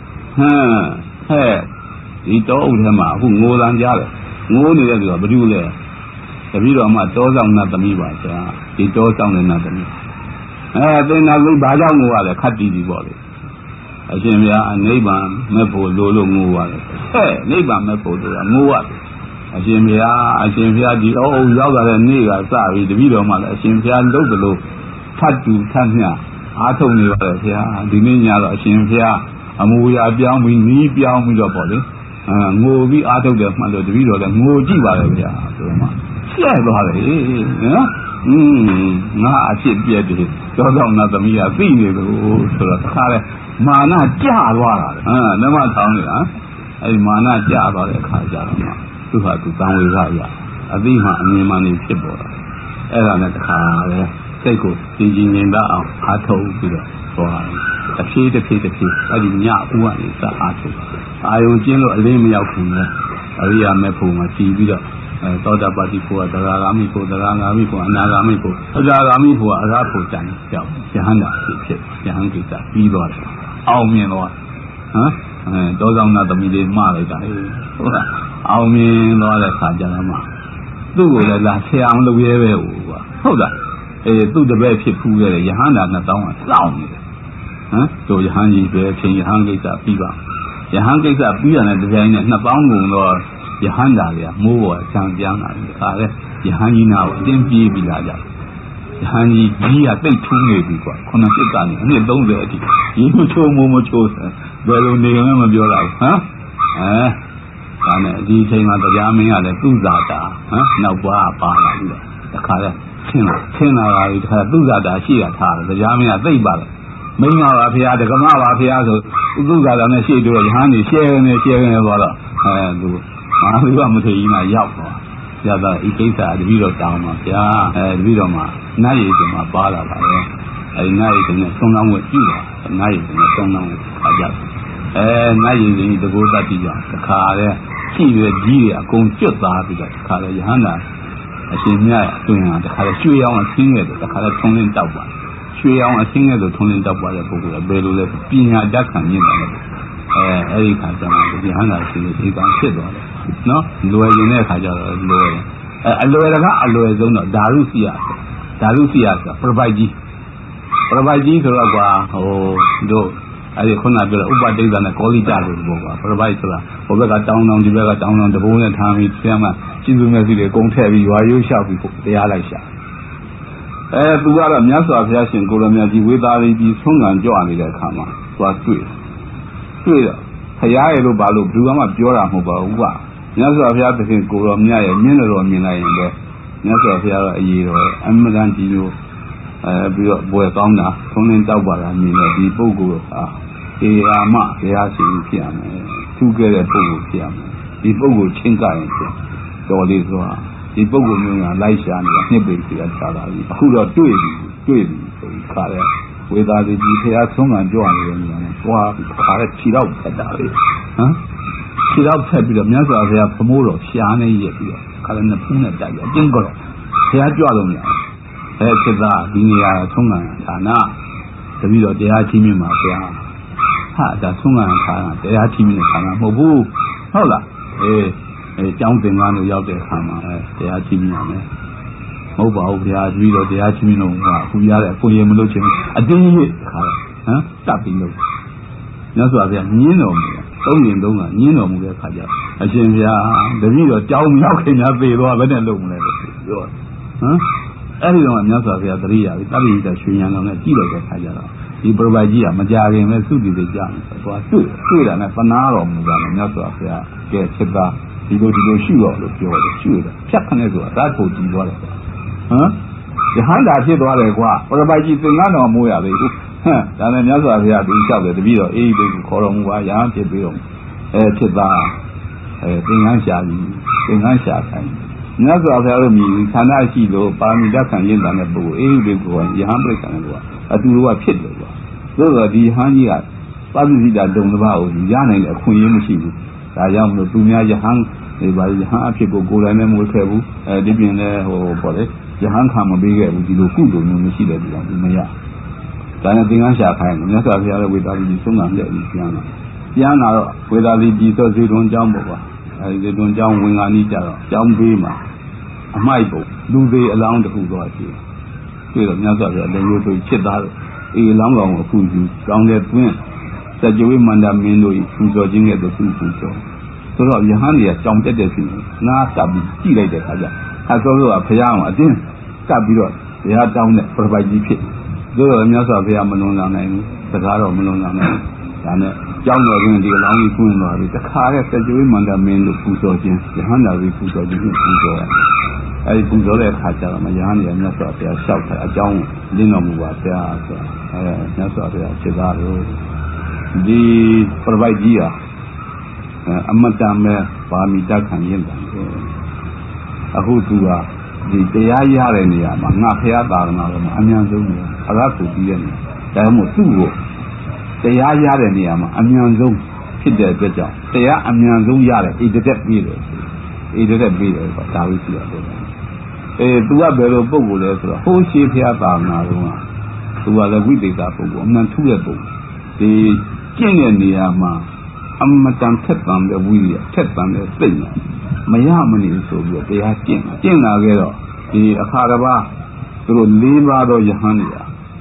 ဒီတော့အုပ်ထဲမှာအခုငိုတန်ကြားတယ်ငိုနေတဲ့သူကဘာလို့လဲတပည့်တော်မှတောဆောင်နတ်သမီးပါဆရာဒီတောဆောင်တဲ့နတ်သမီးသင်္နာလို့ဘာကြောင့်ငိုရလဲခတ်တီးပြီးပေါ့လေအရှင်ဘုရားနိဗ္ဗာန်မဲ့ဖို့လို့ငိုရတယ်နိဗ္ဗာန်မဲ့ဖို့ဆိုတာငိုရတယ်အရှင်ဘုရားဒီအုပ်ရောက်လာတဲ့နေ့ကစပြီးတပည့်တော်မှလည်းအရှင်ဘုရားလုပ်တယ်လို့ထတ်တူထတ်မြအားထုတ်နေရတယ်ဘုရားဒီနေ့ညတော့အရှင်ဘုရားအမူအရာပြောင်းပြီးနီးပြောင်းပြီးတော့ပေါ့လေငိုပြီးအားထုတ်တယ်မှလို့တပည့်တော်လည်းငိုကြည့်ပါလေဘုရားဆိုတော့မှရှက်သွားတယ်နော်ငါအဖြစ်ပြည့်တယ်သောဆောင်နာသမီးကသိနေလို့ဆိုတော့တခါလဲမာနကြသွားတာဓမ္မထောင်းနေတာအဲဒီမာနကြသွားတဲ့အခါကျတော့မှသူဟာသူတန်ဝေရရအသိမှအမြင်မှန်နေဖြစ်ပေါ်တာအဲ့ဒါနဲ့တခါလဲစိတ်ကိုကြည်ကြည်ငြိမ်သက်အောင်အားထုတ်ပြီးတော့သွားတယ်တဖြည်းအဲ့ဒီညဦးကနေစအားထုတ်အာယုံကျင်းလို့အလင်းမရောက်ခင်လဲအရိယာမေဖို့မှာကြည်ပြီးတော့သောတာပတိဖို့ကတရားဂ ामि ဖို့တရားဂ ामि ဖို့အနာဂ ामि ဖို့အရာဂ ामि ဖို့ကအရဖို့တန်ကြောက်ယဟန္တာဖြစ်ယဟန်ကိစ္စပြီးသွားတယ်အောင်မြင်သွားတောဆောင်နာသမီးလေးမှားလိုက်တာဟုတ်လားအောင်မြင်သွားတဲ့ခါကျတော့မှသူ့ကိုလည်းလာဆရာမလုပ်ရဲပဲဟုတ်လားသူ့တပည့်ဖြစ်ဖူးခဲ့တဲ့ယဟန္တာ2000ကစောင့်နေတယ်တို့ယဟန်ကြီးပဲချင်းယဟန်ကိစ္စပြီးပါယဟန်ကိစ္စပြီးရတယ်တပြိုင်နဲ့နှစ်ပေါင်းကုန်တော့ယဟန်တာတွေကမိုးပေါ်ဆံပြန်လာတယ်ဒါလည်းယဟန်ကြီးနာကိုအတင်းပြေးပြီးလာကြယဟန်ကြီးကြီးကတိတ်ထူးနေပြီကွာခုနစစ်ကနေအနည်း30အထိဒီမချိုးမိုးမချိုးဘယ်လိုနေမှမပြောတာဒါနဲ့ဒီအချိန်မှာတရားမင်းကလည်းသူ့ဇာတာနောက်ပွားပါလာပြီးတော့တခါလဲဆင်းလာပါပြီတခါသူ့ဇာတာရှိရထားတယ်တရားမင်းကသိပ်ပါလေမင်းပါဖရာဒကမပါဖရာဆိုသူ့ဇာတာနဲ့ရှေ့တို့ရဟန်းကြီးရှဲနေသွားတော့သူမဟာဝိမထေရကြီးမှရောက်သွားရတာဤကိစ္စတပည့်တော်တောင်းပါဗျာတပည့်တော်မှာနတ်ရည်စမှာပါလာပါလေအဲဒီနတ်ရည်စနဲ့သုံးလောင်းဝတ်ပြုတာနတ်ရည်စနဲ့သုံးလောင်းဝတ်ခါကြနတ်ရည်စကြီးတကောတတိကြောင့်တခါလဲရှိရကြီးရအကုန်ကျွတ်သားပြီးတော့တခါလဲယဟန္တာအရှင်မြတ်အတွင်ဟာတခါလဲရွှေရောင်းအဆင်းရဲ့တခါလဲထုံးလင်းတောက်ပါရွှေရောင်းအဆင်းရဲ့ထုံးလင်းတောက်ပါတဲ့ပုဂ္ဂိုလ်ကဘယ်လိုလဲပညာတတ်ခံမြင်တယ်အဲ့ဒီခါကျမှယဟန္တာရှင်ဒီကံဖြစ်သွားတယ်နော်လွယ်ရင်တဲ့ခါကျတော့လွယ်တယ်အလွယ်ကအလွယ်ဆုံးတော့ဓာရုစီယဆိုပရပိုက်ကြီးဆိုတော့ကွာတို့အဲ့ဒီခုနပြောတဲ့ဥပဒိဋ္ဌာနဲ့ကောလိတလို့ပြောပါပရပိုက်ဆိုတာဟိုဘက်ကတောင်းတောင်းဒီဘက်ကတောင်းတောင်းတဘုံနဲ့ထားပြီးဆရာမကျေးဇူးမဲ့စီတွေကုန်းထည့်ပြီးရွာရိုးလျှောက်ပြီးတရားလိုက်ရှာသူကတော့မြတ်စွာဘုရားရှင်ကိုရမကြီးဝေသာရီကြီးဆုံးခံကြွနေတဲ့အခါမှာသွားတွေ့တော့ဖရားရဲ့လို့ဘာလို့ဘယ်သူမှပြောတာမဟုတ်ပါဘူးကွာမြတ်စွာဘုရားသခင်ကိုရောမြတ်ရဲ့မြင့်တော်မြင်လိုက်ရင်ပဲမြတ်စွာဘုရားကအရေးတော်အမှန်တန်ကြီးလို့ပြီးတော့ဘွယ်ကောင်းတာထုံးလင်းတောက်ပါတာမြင်တဲ့ဒီပုဂ္ဂိုလ်ဟာအေရာမဘုရားရှင်ဖြစ်ရမယ်ထူးခဲ့တဲ့ပုဂ္ဂိုလ်ဖြစ်ရမယ်ဒီပုဂ္ဂိုလ်ချင်းကရင်ဖြစ်တော်လေးဆိုတာဒီပုဂ္ဂိုလ်မျိုးကလိုက်ရှာနေတာနှစ်ပေစီထားတာကြီးအခုတော့တွေ့ပြီဆိုပြီးခါတဲ့ဝေသာတိကြီးဘုရားဆုံးခံကြွနေတဲ့နေရာမှာသွားခါတဲ့ခြေတော့ဖက်တာလေခြေတော့ဖက်ပြီးတော့မြတ်စွာဘုရားဖမိုးတော်ရှားနေရက်ပြီးတော့ခါတဲ့နှစ်ဖူးနဲ့တိုက်ရအတင်းကတော့ဘုရားကြွလို့မရဘူးဖြစ်သားဒီနေရာဆုံးခံဌာနတပည့်တော်တရားချင်းမြင်ပါဗျာဒါဆုံးခံဌာနတရားချင်းမြင်ဌာနမဟုတ်ဘူးဟုတ်လားကျောင်းသင်္ကန်းတို့ရောက်တဲ့အခါမှာတရားချင်းမြင်ရမယ်မဟုတ်ပါဘူးဗျာတပည့်တော်တရားချင်းမြင်လို့ခုရတဲ့အကိုရင်မလို့ချင်းအတင်းကြီးခါတပ်ပြီးလို့မြတ်စွာဘုရားညင်းတော်မူသုံးရင်သုံးကညင်းတော်မူတဲ့အခါကျအရှင်ဘုရားတပည့်တော်ကြောင်းရောက်ခင်များသေသွားဘယ်နဲ့လုပ်မလဲလို့ပြောအဲ့ဒီတော့မြတ်စွာဘုရားသတိရပြီတပိဋကရွှေဉာဏ်တော်နဲ့ကြည့်လိုက်တဲ့အခါကျတော့ဒီပရပိုက်ကြီးကမကြခင်ပဲသုတိတွေကြာနေတယ်သွားတွေ့တာနဲ့ပနာတော်မူတာနဲ့မြတ်စွာဘုရားကဲဖြစ်သားဒီလိုရှုရောလို့ပြောတယ်ရှုတယ်ဖြတ်ခနဲ့ဆိုတာဒါကိုကြည့်သွားတယ်ကွာယဟန္တာဖြစ်သွားတယ်ကွာပရပိုက်ကြီးသင်္ကန်းတော်မိုးရသေးဘူးဒါနဲ့မြတ်စွာဘုရားဒီလျှောက်တယ်တပည့်တော်အေးလေးကိုခေါ်တော်မူပါယဟန်ဖြစ်ပြီးတော့ဖြစ်သားသင်္ကန်းရှာပြီးသင်္ကန်းရှာခိုင်းမြတ်စွာဘုရားတို့မြည်ဌာနရှိလို့ပါမီတခံရင်းတဲ့ပုဂ္ဂိုလ်အေးလေးကိုယဟန်ပြိဿံကအတူတူကဖြစ်တယ်ကွာသို့သောဒီဟန်ကြီးကပဋိစိတဒုံတစ်ပါးကိုရနိုင်တဲ့အခွင့်အရေးမရှိဘူးဒါကြောင့်မလို့သူများယဟန်ဒီပါယဟန်အဖြစ်ကိုယ်တိုင်နဲ့မဝေခဲ့ဘူးဒီပြင်လည်းပေါ့လေယဟန်ခံမပေးခဲ့ဘူးဒီလိုကုသိုလ်မျိုးမရှိတဲ့ဒီကောင်ဒီမရဒါနဲ့သင်္ကန်းရှာခိုင်းတယ်မြတ်စွာဘုရားရဲ့ဝေသာလီကြီးဆုံးခံတဲ့ပြီးပြန်လာတော့ဝေသာလီကြီးဆိုဇေတွန်ကျောင်းပေါ့ကွာအဲဒီဇေတွန်ကျောင်းဝင်ကနေကြတော့ကျောင်းဘေးမှာအမိုက်ပုံလူသေးအလောင်းတစ်ခုသွားကြည့်တွေ့တော့မြတ်စွာဘုရားလည်းရိုးဆိုဖြစ်သားလို့အေးအလောင်းကောင်ကိုအခုယူကောင်းတဲ့တွင်းစကြဝဠာမန္တမင်းတို့ပူဇော်ခြင်းရဲ့သူပူဇော်ဆိုတော့ယဟန်တွေကကြောင်တက်တဲ့ဖြစ်နေနားကပ်ပြီးကြည့်လိုက်တဲ့အခါကျအဲဆိုတော့ဘုရားကအတင်းကပ်ပြီးတော့ဘုရားတောင်းတဲ့ပရပိုက်ကြီးဖြစ်ဆိုတော့မြတ်စွာဘုရားမလွန်ဆောင်နိုင်ဘူးစကားတော့မလွန်ဆောင်နိုင်ဘူးဒါနဲ့ကျောင်းတော်တွင်ဒီအလောင်းကြီးပွင့်သွားပြီတခါတဲ့စကြဝဠာမန္တမင်းတို့ပူဇော်ခြင်းယဟန်တော်ကြီးပူဇော်ခြင်းကိုပူဇော်တယ်အဲဒီပူဇော်တဲ့အခါကျတော့မယဟန်တွေကမြတ်စွာဘုရားလျှောက်တယ်အကြောင်းလင်းတော်မူပါဘုရားဆိုတာမြတ်စွာဘုရားဖြစ်သားလို့ဒီပရပိုက်ကြီးအမတမဲပါမီတခံရင်တယ်အခုသူကဒီတရားရတဲ့နေရာမှာငါဖះသာသနာတော်မှာအများဆုံးနေအရဆိုပြီးတဲ့နေဒါမှမဟုတ်သူ့ကိုတရားရတဲ့နေရာမှာအများဆုံးဖြစ်တဲ့အတွက်ကြောင့်တရားအများဆုံးရတဲ့ဣဒတက်ပြီးတယ်ဆိုတာဒါပဲရှိရတယ်သူကဘယ်လိုပုံကိုလဲဆိုတော့ဟိုးရှိဖះသာသနာတော်ကသူကလည်းဝိသေကပုံကိုအမှန်ထူးတဲ့ပုံဒီကျင့်တဲ့နေရာမှာအမတန်ထက်တန်တဲ့ဝိရိယထက်တန်တဲ့စိတ်မရမနေဆိုပြီးတော့တရားကျင့်လာခဲ့တော့ဒီအခါတစ်ပါးသူတို့၄ပါးသောယဟန်တွေက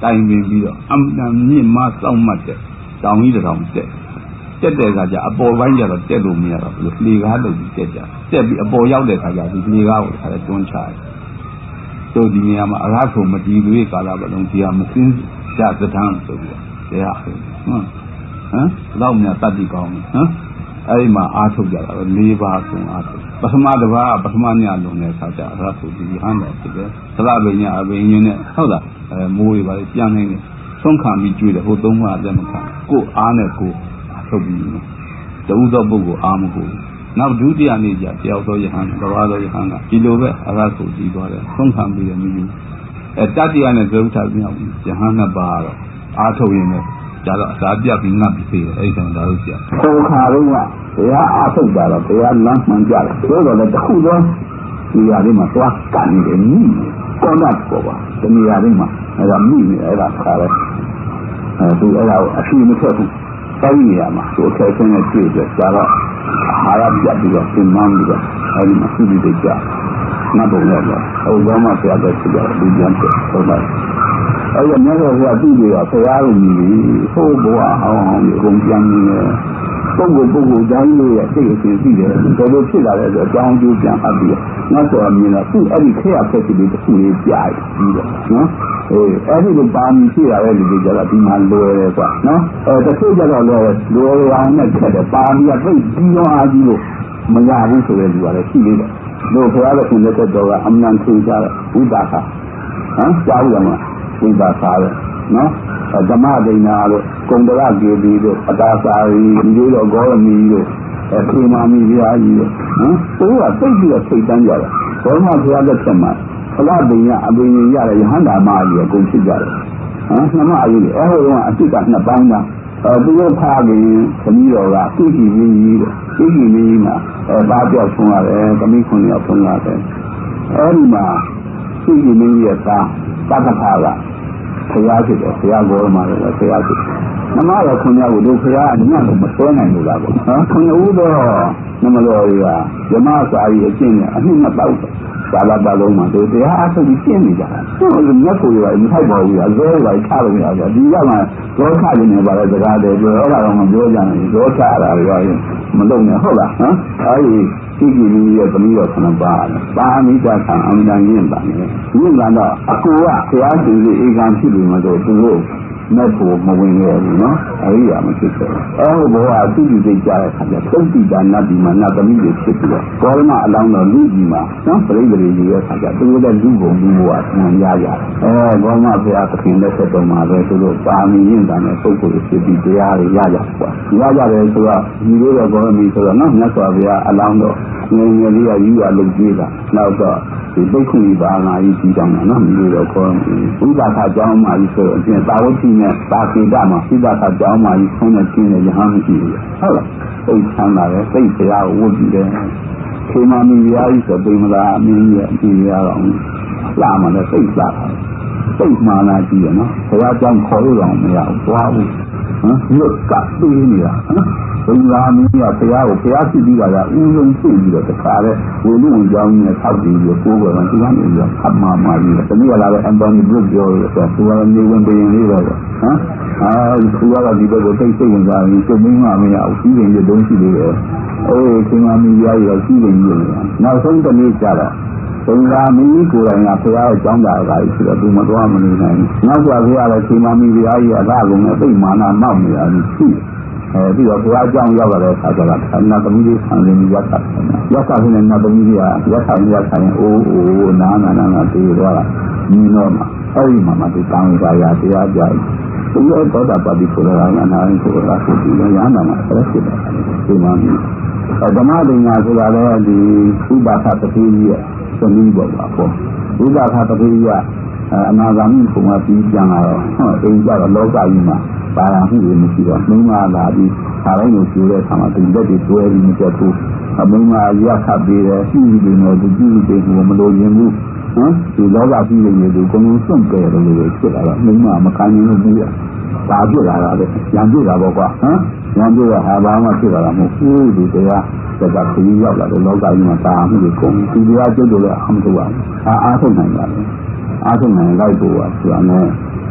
တိုင်ပင်ပြီးတော့အမှန်မြင့်မစောင့်မှတ်တဲ့တောင်ကြီးတစ်ထောင်တက်တဲ့အခါကျအပေါ်ပိုင်းကျတော့တက်လို့မရတော့ဘူးလေကားလို့တက်ကြတက်ပြီးအပေါ်ရောက်တဲ့အခါကျဒီလေကားကိုအဲ့ဒါတွန်းချတယ်တို့ဒီနေရာမှာအရဆုံမတီးသွေးကာလပတ်လုံးဒီဟာမစင်းကြသထမ်းဆိုပြီးတော့တရားဟမ်လောက်မြတ်တတ်တိကောင်းအဲ့ဒီမှာအားထုတ်ကြတာပဲ၄ပါးဆုံးအားထုတ်ပထမတစ်ပါးပထမညလုံးတဲ့အခါကျအရဆုံဒီဟန်တော်ဖြစ်တယ်သလပညာအပင်ရင်းနဲ့ဟုတ်လားမိုးတွေပါပြန်နေတယ်ဆုံးခံပြီးကျွေးတယ်ဟိုသုံးပါးလက်မခံကိုအားနဲ့ကိုထုတ်ပြီးတူသောပုဂ္ဂိုလ်အားမကိုနောက်ဒုတိယနေ့ကျတယောက်သောယဟန်တစ်ပါးသောယဟန်ကဒီလိုပဲအရဆုံကြည့်သွားတယ်ဆုံးခံပြီးတယ်မိမိတတိယနဲ့ဇေဝထမြောက်ယဟန်နှစ်ပါးတော့အားထုတ်ရင်လည်းဒါတော့အစာပြပြီးငတ်ပြီးသေးတယ်အဲ့ဒါဒါလို့ကြာခေါ်ခါတော့ကတရားအားထုတ်တာတော့တရားလမ်းမှန်ကြတယ်ဆိုတော့လည်းတစ်ခုသောနေရာလေးမှာသွားကန်နေတယ်မိကောနတ်ပေါ်ပါဒီနေရာလေးမှာအဲ့ဒါမိနေအဲ့ဒါခါလဲသူအဲ့ဒါအရှိမထွက်ဘူးတိုင်းနေရာမှာသူအခက်အခဲနဲ့တွေ့ကြဒါတော့အာဟာရပြတ်ပြီးတော့ပြင်မှန်းပြီးတော့အဲ့ဒီမှာသူ့ဒီကြနတ်ဘုံနဲ့တော့ဟိုဘောမှာဆရာပဲဖြစ်ကြတယ်ဒီကျမ်းဖြစ်ဟုတ်ပါအဲ့ဒီမြတ်စွာဘုရားပြည်ပြီးတော့ဆရာတို့မြည်ဟိုဘဝအောင်အောင်ဒီအကုန်ပြန်နေတယ်ပုဂ္ဂိုလ်တိုင်းလို့ရဲ့စိတ်အစဉ်ရှိတယ်ဒါလိုဖြစ်လာတဲ့ဆိုအကြောင်းကျိုးပြန်အပ်ပြီးငါဆိုမြင်တော့သူ့အဲ့ဒီခေတ်အဖြစ်တွေတစ်ခုလေးကြားပြီးတော့နော်အဲ့ဒီလိုပါမီရှိရတဲ့လူတွေကြတော့ဒီမှာလွယ်တယ်ကွာနော်တချို့ကြတော့လွယ်အောင်နဲ့ခက်တယ်ပါမီကသိပြီးတော့အားကြီးလို့မရဘူးဆိုတဲ့လူကလည်းရှိသေးတယ်တို့ဘုရားရှင်လက်တော်ကအမှန်ထင်ရှားတဲ့ဝိပါကကြားရမှာဝိပါကလည်းနော်ဓမ္မဒိနာတို့ကုံတရကေဒီတို့အတာစာရီဒီလိုဂေါရမီတို့ခေမာမီဘုရားကြီးတို့သူကသိပြီးတော့ထိတ်တန်းကြတယ်ဘောမဘုရားလက်ထက်မှာဖလားပင်ရအပင်ရရရဟန္တာမကြီးအကုန်ဖြစ်ကြတယ်နှမအကြီးအဲ့ဟိုကအစ်ကနှစ်ပေါင်းသားသူတို့ဖားပြီးသမီးတော်ကသိကြည့်ပြီးသိကြည့်ပြီးမှဘာပြောက်ဆုံးရတယ်သမီး9ယောက်ဆုံးရတယ်အဲ့ဒီမှာသိကြည့်ပြီးရဲ့သားတက္ကဖာကဘုရားဖြစ်တယ်ဘုရားဘောမှာလည်းဘုရားဖြစ်နမတော်9ယောက်ကိုတို့ဘုရားအညံ့ကိုမဆွဲနိုင်ဘူးလားပေါ့9ဦးတော့နမတော်တွေကဓမ္မစာရီအကျင့်နဲ့အနှစ်နှစ်ပေါက်သာလပါလုံးမှာတို့တရားအထုတ်ပြီးရှင်းနေကြတာသူ့မျက်ကိုယ်ရောမထိုက်ပါဘူးအဇောရောချလို့မရဘူးဒီကမှဇောချနေပါလေစကားတယ်ပြောတော့မှပြောကြတယ်ဇောချတာရောမလုံးနဲ့ဟုတ်လားအဲဒီကြည့်ကြည့်လေးရဲ့သမီးတော်ခဏပါမိတာဆံအမှန်ရင်းပါနေညင်ကတော့အကူကဘုရားရှင်ကြီးအေကံဖြစ်ပြီးမှတော့သူတို့မဲ့ဖို့မဝင်ရဘူးနော်အဲဒီကမဖြစ်ဘူးအဲဒီဘဝသူ့ဒီစိတ်ကြတဲ့ခါကျသုတ်တိတာနတ်ဒီမှာနတ်သမီးတွေဖြစ်ပြီးတော့ဘောရမအလောင်းတော်လူကြီးမှာနော်ပြိတ္တိကြီးရဲ့ခါကျသူတို့လည်းလူပုံလူဘဝဆံရရတယ်ဘောရမဘုရားသခင်လက်ဆက်တော်မှာပဲသူတို့ပါမီရင်းတာနဲ့ပုဂ္ဂိုလ်ဖြစ်ပြီးတရားတွေရကြကွာရကြတယ်ဆိုတော့ဒီလိုတော့ဘောရမီဆိုတော့နော်မြတ်စွာဘုရားအလောင်းတော်ငယ်ငယ်လေးကယူရလုပ်ကြည့်တာနောက်တော့ဒီပိတ်ခုပါလာကြီးကြီးတောင်းတာနော်ဒီလိုတော့ခေါ်ဥပ္ပါခအကြောင်းမှကြီးဆိုတော့အပြင်သာဝတိနဲ့သာကေတမှာဥပ္ပါခအကြောင်းမှကြီးဆုံးတဲ့ခြင်းနဲ့ယဟန်မရှိဘူးဟုတ်လားသိချမ်းသာတယ်သိတရားကိုဝတ်ပြီးတယ်ခေမာမီရာကြီးဆိုပိမလာအမင်းကြီးအပြင်ရအောင်လာမှလည်းသိလာသိမှလာကြည့်ရနော်ဘုရားကြောင့်ခေါ်လို့တော့မရဘူးသွားဘူးလွတ်ကပြေးနေတာဘုရားမင်းကဘုရားကိုဘုရားဖြစ်ပြီးတာကဥလုံးသိပြီးတော့တခါတဲ့ဝိလူဝင်ကြောင်းနဲ့ထောက်ပြီးကိုကိုယ်ကဒီကနေပြီးအမှန်မှပြီးတနည်းလာတဲ့အန်တိုနီဘရုတ်ပြောလို့ဆိုသူကနေဝင်ပြင်လေးတော့သူကဒီဘက်ကိုသိစိတ်ဝင်စားပြီးသူမင်းမမရဘူးကြီးရင်တုံးရှိသေးတယ်ခင်ဗျာမင်းကြီးရောကြီးရင်ကြီးနေတာနောက်ဆုံးတစ်နေ့ကျတော့ဘုရားမင်းကိုယ်တိုင်ကဘုရားရဲ့ကျောင်းသားကကြီးဆိုတော့သူမတော်မနေနိုင်ဘူးနောက်ဆိုဘုရားလည်းခင်ဗျာမင်းကြီးရဲ့အသာကုန်နဲ့သိမာနာမောက်နေတာရှိပြီးတော့ဘုရားကြောင့်ရောက်လာတဲ့အခါကျတော့နာသမီးလေးဆံနေရတာနဲ့နာသမီးလေးကရဆိုင်အိုးနာပြေးသွားတာညီတော်မှာအဲဒီမှာသူတောင်းကြရတရားကြတယ်သူရဲ့သောတာပတိဆိုတာကနာရင်ဆိုတာကိုဒီရဟန္တာမှာဆက်ဖြစ်တယ်ဒီမှာဓမ္မဒိညာဆိုတာလည်းဒီဥပါသတတိကြီးရဲ့သမီးပေါ်ပါပေါ့ဥပါသတတိကြီးကအနာဂါမိပုံမှာပြီးပြန်လာတော့အိမ်ကြတော့လောကကြီးမှာပါရမှုတွေမရှိတော့မိမလာပြီးခါတိုင်းကိုကျိုးတဲ့အခါမှာဒီလက်တွေတွဲပြီးမပြတ်ဘူးမိမရခတ်ပြီးတယ်ရှိပြီးတော့ဒီကြည့်ပြီးကိုမလို့ရင်ဘူးဒီလောကကြီးတွေသူကလုံးစွန့်ကြတယ်လို့ဖြစ်လာတော့မိမမခံနိုင်ဘူးရပါပြလာတာလေရံပြတာပေါ့ကွာရံပြတာဟာဘာမှဖြစ်လာတာမဟုတ်ဘူးဒီတရားကခရီးရောက်လာတဲ့လောကကြီးမှာပါမှုတွေကုန်ဒီတရားကျုပ်တို့လည်းအမှန်တူပါအားထုတ်နိုင်ပါလေအားထုတ်နိုင်လိုက်ဖို့ကဆိုတာနဲ့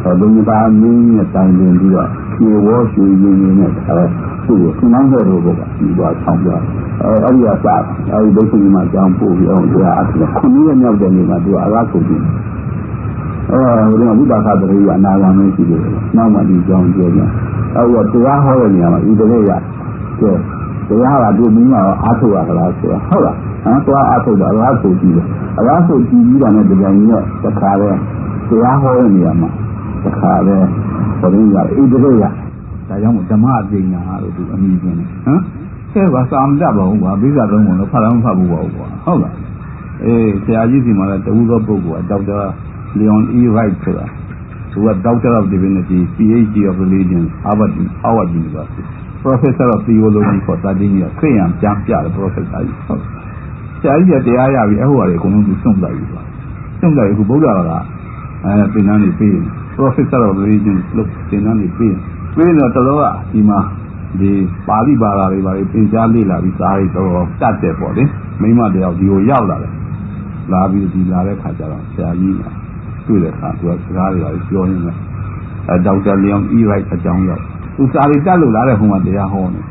လုံးသားမင်းနဲ့တိုင်ပင်ပြီးတော့ဒီဝေါ်ရွှေရင်းရင်းနဲ့သူ့ကိုသူ့နောက်တော့လို့ပေါ့ဒီတော့ဆောင်ပြအဲ့ဒီကစားအဲ့ဒီဒုက္ခကြီးမှကြောင်းပို့ပြီးအောင်တရားအထုခုနှစ်ရက်မြောက်တဲ့နေ့မှာသူကအလားဆိုပြီးဟိုကဝိပါကတည်းကအနာဂါမင်းရှိတယ်နောက်မှဒီကြောင်းပြောကြအဲ့ဒီတရားဟောတဲ့နေရာမှာဤတည်းရကဲတရားကသူ့မိမရောအားထုတ်ရကလားဆိုတော့ဟုတ်လားသွားအားထုတ်တာအလားဆိုကြည့်တယ်အလားဆိုကြည့်ပြီးတာနဲ့ဒီတိုင်းနဲ့တခါလဲတရားဟောတဲ့နေရာမှာတခါလဲဘုရင်ကဤတည်းရဒါကြောင့်ဓမ္မပညာလို့သူအမိကျင်းတယ်ဆဲပါစာမတတ်ပါဘူးကွာဘိဇာသုံးပုံတော့ဖတ်တော့မဖတ်ဘူးပေါ့ကွာဟုတ်လားဆရာကြီးစီမှာလည်းတူသောပုဂ္ဂိုလ်ကဒေါက်တာ Leon E. Wright ဆိုတာသူက Doctor of Divinity PhD of Religion Harvard University Professor of Theology for 13 years ခရစ်ယာန်ကျမ်းပြတဲ့ Professor ကြီးဟုတ်ဆရာကြီးကတရားရပြီအဟိုဟာတွေအကုန်လုံးသူစွန့်လိုက်ပြီကွာစွန့်လိုက်ခုဗုဒ္ဓဘာသာသင်တန်းတွေပေး Professor of Religion လို့သင်တန်းတွေပေးတော့တော်တော်ကဒီမှာဒီပါဠိဘာသာတွေပါလေသင်ကြားလေ့လာပြီးစာရေးတော့တတ်တယ်ပေါ့လေမိမတယောက်ဒီကိုရောက်လာတယ်လာပြီးဒီလာတဲ့ခါကျတော့ဆရာကြီးတွေ့တဲ့အခါသူကစကားတွေပါပြောရင်းနဲ့ဒေါက်တာလီယွန်အီရိုက်အကြောင်းရောက်သူစာရီတက်လို့လာတဲ့ဟိုမှာတရားဟောနေ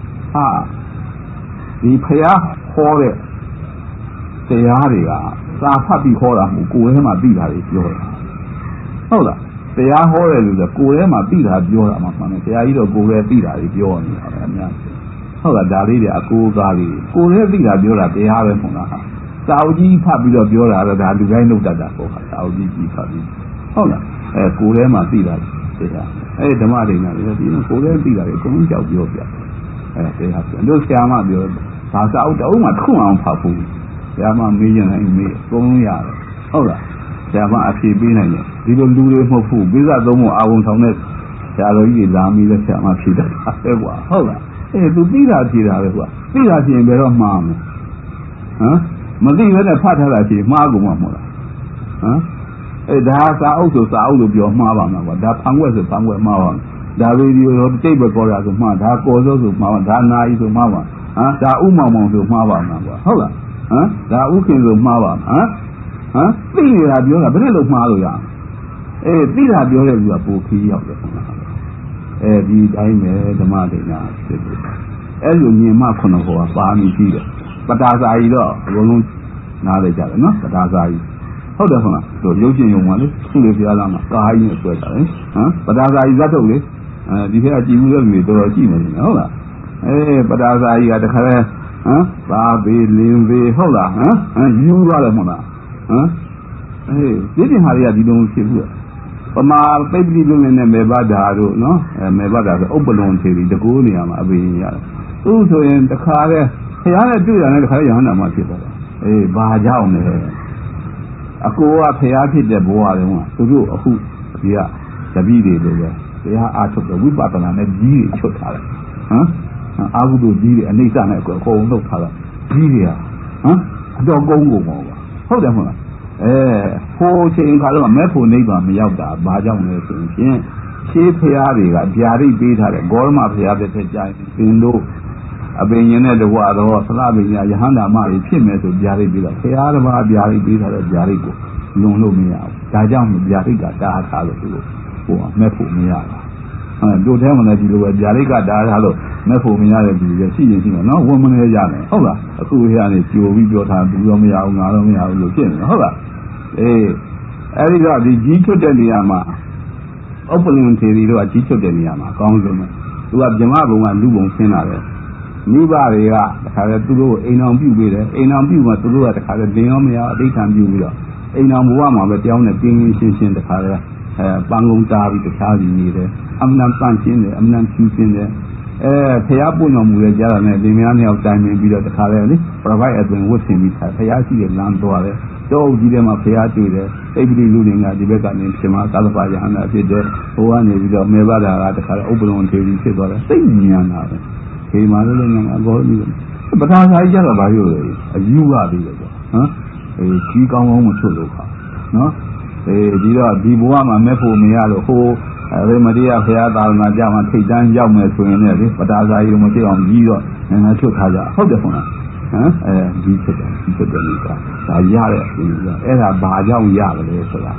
ဒီဖျားဟောတဲ့တရားတွေကစာဖတ်ပြီးဟောတာမဟုတ်ကိုယ်ထဲမှာသိတာတွေပြောတာဟုတ်လားတရားဟောတယ်လို့ဆိုကိုယ်ထဲမှာသိတာပြောတာမှမှန်တယ်တရားကြီးတော့ကိုယ်ထဲသိတာတွေပြောနေတာပဲအများကြီးဟုတ်လားဒါလေးတွေအကိုးကားလေးကိုယ်ထဲသိတာပြောတာတရားပဲမဟုတ်လားစာအုပ်ကြီးဖတ်ပြီးတော့ပြောတာတော့ဒါလူတိုင်းလုပ်တတ်တာပေါ့ဟာစာအုပ်ကြီးဖတ်ပြီးဟုတ်လားကိုယ်ထဲမှာသိတာတရားဓမ္မဒိဋ္ဌာတွေဒီကိုယ်ထဲသိတာတွေအကုန်လုံးကြောက်ပြောပြတရားပြောတို့ဆရာမပြောဒါစာအုပ်တအုပ်မှထုံအောင်ဖတ်ဖို့ဆရာမမေးရင်လည်းမေးအကုန်လုံးရတယ်ဟုတ်လားဆရာမအဖြေပေးနိုင်တယ်ဒီလိုလူတွေမဟုတ်ဘူးပိဿသုံးဖို့အာဝန်ဆောင်တဲ့ဆရာတော်ကြီးတွေလာမိတဲ့ဆရာမဖြေတတ်တာပဲကွာဟုတ်လားသူသိတာဖြေတာပဲကွာသိတာဖြေရင်ဘယ်တော့မှားမလဲမသိဘဲနဲ့ဖတ်ထားတာဖြေမှားကုန်မှာမဟုတ်လားဒါစာအုပ်ဆိုစာအုပ်လို့ပြောမှားပါမှာကွာဒါဖန်ွက်ဆိုဖန်ွက်မှားပါဒါရေဒီယိုတော့တိတ်ပဲခေါ်တာဆိုမှားဒါကော်စောဆိုမှားပါဒါနာယီဆိုမှားပါဒါဥမောင်မောင်ဆိုမှားပါမှာကွာဟုတ်လားဒါဥခင်ဆိုမှားပါသိနေတာပြောတာဘယ်နဲ့လို့မှားလို့ရသိတာပြောတဲ့လူကပိုခီးရောက်တယ်ဒီတိုင်းပဲဓမ္မဒိဋ္ဌာဖြစ်တယ်လိုမြင်မှခုနကပါမီရှိတယ်ပတာစာကြီးတော့အလုံးလုံးနားလိုက်ကြတယ်နော်ပတာစာကြီးဟုတ်တယ်ဟုတ်လားတို့ရုပ်ရှင်ရုံမှာလေသူ့လေဘုရားသားမှာကားကြီးနဲ့ဆွဲတာလေပတာစာကြီးဇတ်ထုတ်လေဒီထက်ကကြည်မှုတဲ့လူတွေတော်တော်ကြည့်နေတယ်ဟုတ်လားပတာစာကြီးကတခါလဲသာဘေးလင်းဘေးဟုတ်လားယူသွားတယ်မဟုတ်လားဒီတင်ဟာတွေကဒီလိုဖြစ်ဘူးပမာပိဋိပိလုံးနဲ့မေဘဒါတို့နော်မေဘဒါဆိုဥပ္ပလွန်သေးတယ်တကူနေရာမှာအဘိညာရတယ်သူဆိုရင်တခါလဲဘုရားနဲ့တွေ့တာနဲ့တခါရဟန္တာမှာဖြစ်သွားတာဘာကြောင့်လဲအကိုကဖျားဖြစ်တဲ့ဘဝတုန်းကသူတို့အခုဒီကတပည့်တွေလိုပဲတရားအားထုတ်တဲ့ဝိပဿနာနဲ့ကြီးတွေချွတ်ထားတယ်အာဟုတို့ကြီးတွေအနိစ္စနဲ့အကုန်လုံးထားတာကြီးတွေကအတော်ကုန်းကုန်ပါဟုတ်တယ်မဟုတ်လားဟိုချိန်ခါတော့မဲ့ဖို့နိဗ္ဗာန်မရောက်တာဘာကြောင့်လဲဆိုရင်ရှေးဖျားတွေကဗျာဒိတ်ပေးထားတဲ့ဂေါရမဖျားတဲ့ကြိုင်သင်တို့အပင်ရင်နဲ့တဝါတော့သလပညာယဟန္တာမတွေဖြစ်မယ်ဆိုဗျာဒိတ်ပေးတာဖျားတစ်ပါးဗျာဒိတ်ပေးထားတဲ့ဗျာဒိတ်ကိုလွန်လို့မရဘူးဒါကြောင့်ဗျာဒိတ်ကတားထားလို့သူတို့ဟိုမဲ့ဖို့မရဘူးတို့ထဲမှာလည်းဒီလိုပဲဗျာဒိတ်ကတားထားလို့မဲ့ဖို့မရတဲ့လူတွေရှိရင်ရှိမှာနော်ဝန်မနေရတယ်ဟုတ်လားအခုရနေကြိုပြီးပြောထားဘူးတော့မရဘူးငါတော့မရဘူးလို့ဖြစ်နေဟုတ်လားအဲဒီတော့ဒီကြီးချွတ်တဲ့နေရာမှာဥပ္ပလင်ထေရီတို့ကကြီးချွတ်တဲ့နေရာမှာအကောင်းဆုံးပဲသူကဗြဟ္မဘုံကလူဘုံဆင်းလာတယ်မိဘတွေကတခါတည်းသူတို့ကိုအိမ်အောင်ပြုပေးတယ်အိမ်အောင်ပြုမှသူတို့ကတခါတည်းလင်းရောမရအဋ္ဌံပြုပြီးတော့အိမ်အောင်ဘဝမှာပဲတောင်းနဲ့တင်းရှင်းရှင်းတခါတည်းပန်းကုန်းတားပြီးတခြားစီနေတယ်အမှန်တန်ရှင်းတယ်အမှန်ဖြူရှင်းတယ်ဖျားပွင့်တော်မူတဲ့ကြားတာနဲ့လင်မယားနှစ်ယောက်တိုင်ပင်ပြီးတော့တခါတည်းလေ provide အတွင်ဝတ်ဆင်ပြီးဖျားရှိတဲ့လမ်းသွားတယ်တော့ကြီးထဲမှာဖျားတွေ့တယ်အိပ်ပရိလူတွေကဒီဘက်ကနေရှင်မကာလပါယဟန္တာဖြစ်တယ်ဟိုကနေပြီးတော့မေဘဒါကတခါတည်းဥပ္ပလုံထေရီဖြစ်သွားတယ်စိတ်ညံတာပဲခေမာလည်းလည်းအကောကြီးပထမစာကြီးကြတော့ဘာလို့လဲအယူရသေးတယ်ပေါ့ကြီးကောင်းကောင်းမချွတ်လို့ခါနော်ဒီတော့ဒီဘဝမှာမဲ့ဖို့မရလို့ဟိုရေမတရားဖရာသာသနာကြမှာထိတ်တန်းရောက်မယ်ဆိုရင်လည်းပတာစာကြီးမဖြစ်အောင်ကြီးတော့နည်းနည်းချွတ်ထားကြဟုတ်တယ်ခွန်းလားဒီဖြစ်တယ်ဒီဖြစ်တယ်လို့ဒါရတဲ့အဲ့ဒါဘာကြောင့်ရတယ်လဲဆိုတာ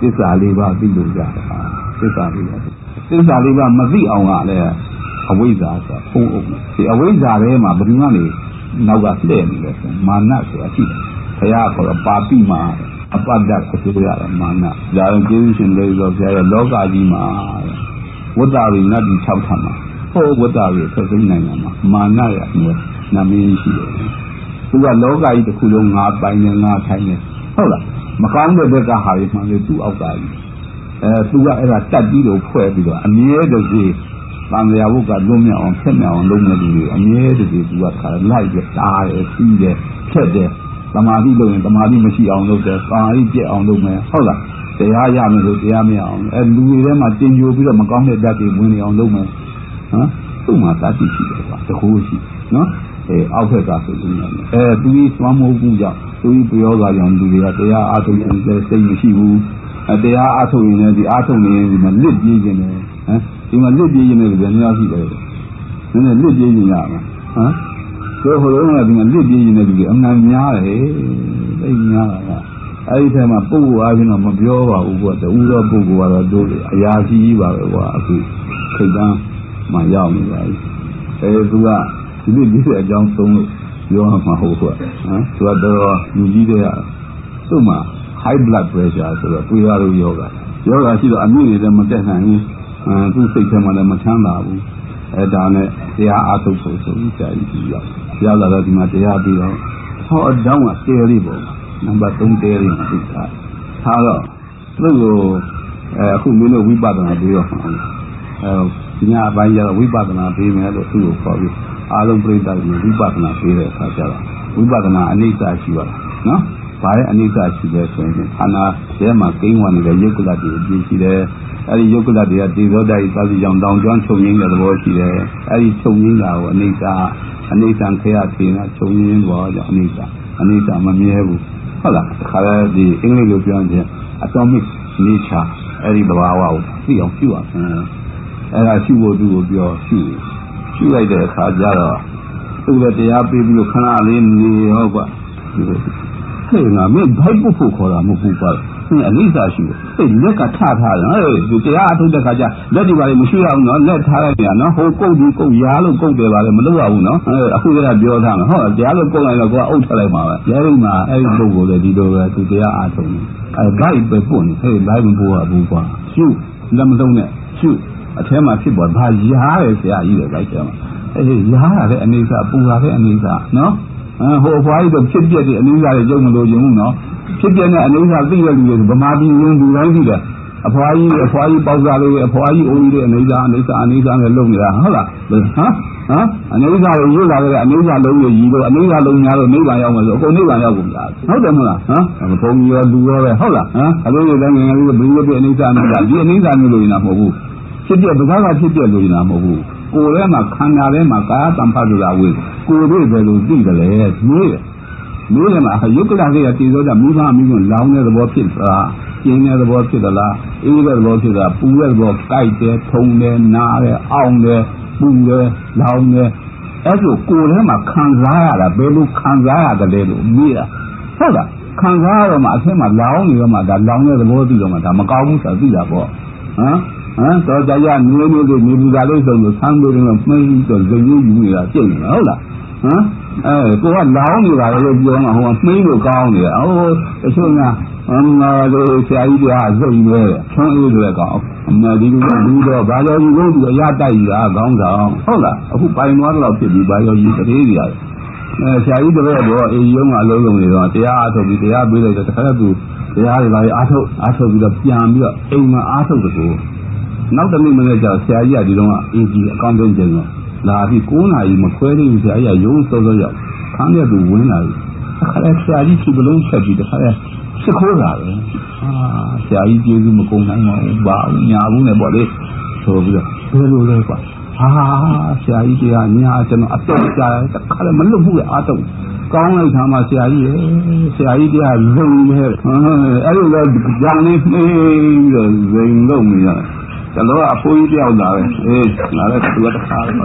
သစ္စာလေးပါးသိလို့ကြတာသစ္စာလေးပါးမသိအောင်ကလည်းအဝိဇ္ဇာဆိုဖုံးအုပ်ဒီအဝိဇ္ဇာထဲမှာဘယ်သူမှနေနောက်ကလှည့်နေလဲဆိုမာနဆိုတာရှိတယ်ဘုရားခေါ်တော့ပါပိမာအပတ္တအကျိုးရတယ်မာနဒါရင်ကျေးဇူးရှင်လေးဆိုဘုရားရဲ့လောကကြီးမှာဝတ္တရိနတ်ဒီ6ထပ်မှာဟောဝတ္တရိဆက်သိနိုင်ငံမှာမာနရဲ့နာမည်ရှိတယ်သူကလောကကြီးတစ်ခုလုံးငါပိုင်နေငါထိုင်နေဟုတ်လားမကောင်းတဲ့ဘက်ကဟာတွေမှလေသူ့အောက်ကကြီးသူကအဲ့ဒါတတ်ပြီးတော့ဖွဲ့ပြီးတော့အမြဲတစေသံဃာဘုကလွတ်မြောက်အောင်ဖက်မြောက်အောင်လုပ်နေလူတွေအမြဲတစေသူကခါလိုက်ရတားတယ်ပြီးတယ်ဖြတ်တယ်သမာဓိလုပ်ရင်သမာဓိမရှိအောင်လုပ်တယ်သမာဓိပြည့်အောင်လုပ်မယ်ဟုတ်လားတရားရမယ်လို့တရားမရအောင်လူတွေထဲမှာတင်ကြိုပြီးတော့မကောင်းတဲ့ဓာတ်တွေဝင်နေအောင်လုပ်မယ်ဟမ်သူ့မှာတတ်ရှိတယ်ကွာတခုရှိနော်အောက်ဘက်ကဆိုလို့ရတယ်သူကြီးသွမ်းမိုးဘူးကြောင့်သူကြီးပြောတာကြောင့်လူတွေကတရားအားထုတ်ရင်စိတ်မရှိဘူးတရားအားထုတ်ရင်လည်းဒီအားထုတ်နေရင်ဒီမှာလစ်ပြေးခြင်းတယ်ဒီမှာလစ်ပြေးခြင်းတယ်ဘယ်နှယောက်ရှိလဲနည်းနည်းလစ်ပြေးခြင်းရမှာဆိုဟိုလုံးကဒီမှာလစ်ပြေးခြင်းတယ်ဒီအမှန်များတယ်သိများတာအဲ့ဒီထဲမှာပုဂ္ဂိုလ်အားဖြင့်တော့မပြောပါဘူးကွာတူတော့ပုဂ္ဂိုလ်ကတော့တို့အရာရှိကြီးပါပဲကွာအခုခိတ်တန်းမှရောက်နေပါပြီသူကဒီလိုဒီအကြောင်းဆုံးလို့ပြောမှာဟုတ်ကွာသူကတော့လူကြီးတဲ့သူ့မှာ high blood pressure ဆိုတော့တွေးရလို့ယောဂရှိတော့အမြင့်တွေလည်းမတက်နိုင်ဘူးသူ့စိတ်ထဲမှာလည်းမချမ်းသာဘူးဒါနဲ့တရားအားထုတ်ဖို့ဆိုပြီးကြာကြီးရောက်လာတော့ဒီမှာတရားပြီးတော့ဟောအကြောင်းကတဲလေးပေါ့နံပါတ်3တဲလေးမှာသိတာထားတော့သူ့ကိုအခုမင်းတို့ဝိပဿနာပြီးတော့ဒီညအပိုင်းကျတော့ဝိပဿနာပြီးမယ်လို့သူ့ကိုခေါ်ပြီးအားလုံးပြိတ္တာကိုဝိပဿနာပြီးတဲ့အခါကျတော့ဝိပဿနာအနိစ္စရှိပါလားနော်ဘာရဲ့အနိစ္စရှိလဲဆိုရင်ခန္ဓာထဲမှာကိန်းဝင်နေတဲ့ယုတ်ကလတ်တွေအပြည့်ရှိတယ်အဲဒီယုတ်ကလတ်တွေကတေဇောဓာတ်ကြီးသတိကြောင့်တောင်ကျွမ်းချုပ်ရင်းတဲ့သဘောရှိတယ်အဲဒီချုပ်ရင်းတာကိုအနိစ္စခေယထေနချုပ်ရင်းပေါ်ကြောင့်အနိစ္စမမြဲဘူးဟုတ်လားခါရဒီအင်္ဂလိပ်လိုပြောရင် atomic nature အဲဒီသဘာဝကိုသိအောင်ပြုရမယ်အဲ့ဒါရှိဖို့သူ့ကိုပြောရှိလိုက်တဲ့အခါကျတော့သူ့ရဲ့တရားပေးပြီးတော့ခဏလေးနေရောကွာဟဲ့ငါမင်းဘိုက်ပုတ်ဖို့ခေါ်တာမဟုတ်ဘူးကွာအနိစ္စရှိတယ်ဟဲ့လက်ကထထားတယ်ဟဲ့တရားအထုတ်တဲ့ခါကျလက်ဒီပါလေမရှိရအောင်နော်လက်ထားလိုက်နေတာနော်ဟိုကုတ်ဒီကုတ်ရားလို့ကုတ်တယ်ပါလေမလုပ်ရဘူးနော်အခုကပြောထားမှာဟုတ်တရားလို့ကုတ်လိုက်တော့ကိုကအုပ်ထလိုက်မှာပဲရဲမှာအဲ့ဒီပုဂ္ဂိုလ်လည်းဒီလိုပဲသူတရားအထုတ်နေဘိုက်ပဲပွင့်ဟဲ့ဘိုက်မပိုးရဘူးကွာရှုလက်မလုံးနဲ့ရှုအထဲမှာဖြစ်ပေါ်ဒါရားတယ်ဆရာကြီးတယ်ဘိုက်ထဲမှာရားရတဲ့အနေစာပူရတဲ့အနေစာနော်ဟိုအဖွားကြီးတော့ဖြစ်ပြတဲ့အနေစာတွေကြုံမလို့ခြင်းဘူးနော်ဖြစ်ပြတဲ့အနေစာသိရလူတွေဗမာပြည်ဝင်လူတိုင်းသိတယ်အဖွားကြီးပေါက်စားလို့အဖွားကြီးအိုးကြီးတဲ့အနေစာနဲ့လုံနေတာဟုတ်လားအနေစာကိုရွတ်လာတဲ့အနေစာလုံးရည်လို့အနေစာလုံးများလို့နိဗ္ဗာန်ရောက်မယ်ဆိုအကုန်နိဗ္ဗာန်ရောက်ကုန်လားဟုတ်တယ်မလားဘုံကြီးရောလူရောပဲဟုတ်လားအလိုလိုလည်းငယ်ငယ်လေးဘယ်လိုပြအနေစာနေတာဒီအနေစာမျိုးလို့ရင်တော့မဟုတ်ဘူးဖြစ်ပြပဇာကဖြစ်ပြလို့ရင်တော့မဟုတ်ဘူးကိုယ်ထဲမှာခန္ဓာထဲမှာကာယတံဖတ်ဆိုတာဝေကိုယ်တို့ပဲလို့သိတယ်လေမျိုးတယ်မှာယုတ်ကလလေးကတည်သောတာမိဘမိဘလောင်းတဲ့သဘောဖြစ်တာကျင်းတဲ့သဘောဖြစ်သလားအေးတဲ့သဘောဖြစ်တာပူတဲ့သဘောကြိုက်တယ်ထုံတယ်နားတယ်အောင့်တယ်ပူတယ်လောင်းတယ်အဲ့ဒါကိုယ်ထဲမှာခံစားရတာဘယ်လိုခံစားရတယ်လဲလို့မေးတာဟုတ်လားခံစားရတော့မှအထက်မှာလောင်းနေတော့မှဒါလောင်းတဲ့သဘောသိတော့မှဒါမကောင်းဘူးဆိုသိတာပေါ့တော့ကြာကြာနေနေလေးနေပူတာလေးဆိုလို့ဆန်းလို့တော့မှင်းပြီးတော့ဇုံယူနေတာပြိတ်နေတာဟုတ်လားကိုကလောင်းနေတာလို့ပြောမှာဟိုကမှင်းလို့ကောင်းနေတာတချို့ကတို့ဆရာကြီးကဇုံရဲချွန်းအေးတွေကောင်ဒီလိုလူတော့ဘာလို့ဒီလိုအရတိုက်ကြီးတာခေါင်းဆောင်ဟုတ်လားအခုပိုင်သွားတော့ဖြစ်ပြီးဘာလို့ကြီးတရေကြီးရတယ်ဆရာကြီးတော့အေးရုံးကအလုံးလုံးနေတော့တရားအားထုတ်ပြီးတရားပေးလိုက်တော့တခါတည်းသူတရားတွေပါအားထုတ်ပြီးတော့ပြန်ပြီးတော့အိမ်မှာအားထုတ်တယ်ကိုနောက်တစ်နေ့မနေ့ကျဆရာကြီးကဒီတော့အေးကြီးအကောင်းဆုံးကျင်းတော့လာပြီး9 နာရီမခွဲသေးဘူးဆရာကြီးကရုံးစောစောရောက်ခန်းထဲသူဝင်လာပြီအခါလဲဆရာကြီးခြေပလုံးဆက်ပြီးတခါလဲစစ်ခိုးတာပဲဆရာကြီးကျေးဇူးမကုန်နိုင်ပါဘူးဘာညာဘူးနဲ့ပေါ့လေဆိုပြီးတော့ဘယ်လိုလဲကွာဆရာကြီးတရားညာကျွန်တော်အတော့ကြားတခါလဲမလွတ်ဘူးလေအားတော့ကောင်းလိုက်တာမှဆရာကြီးတရားဇုံနေအဲ့လိုလဲကြောင်လေးနှေးပြီးတော့ဇိမ်လုံးနေရတယ်ကျွန်တော်ကအဖိုးကြီးတယောက်လာပဲငါလည်းသူကတခါလို့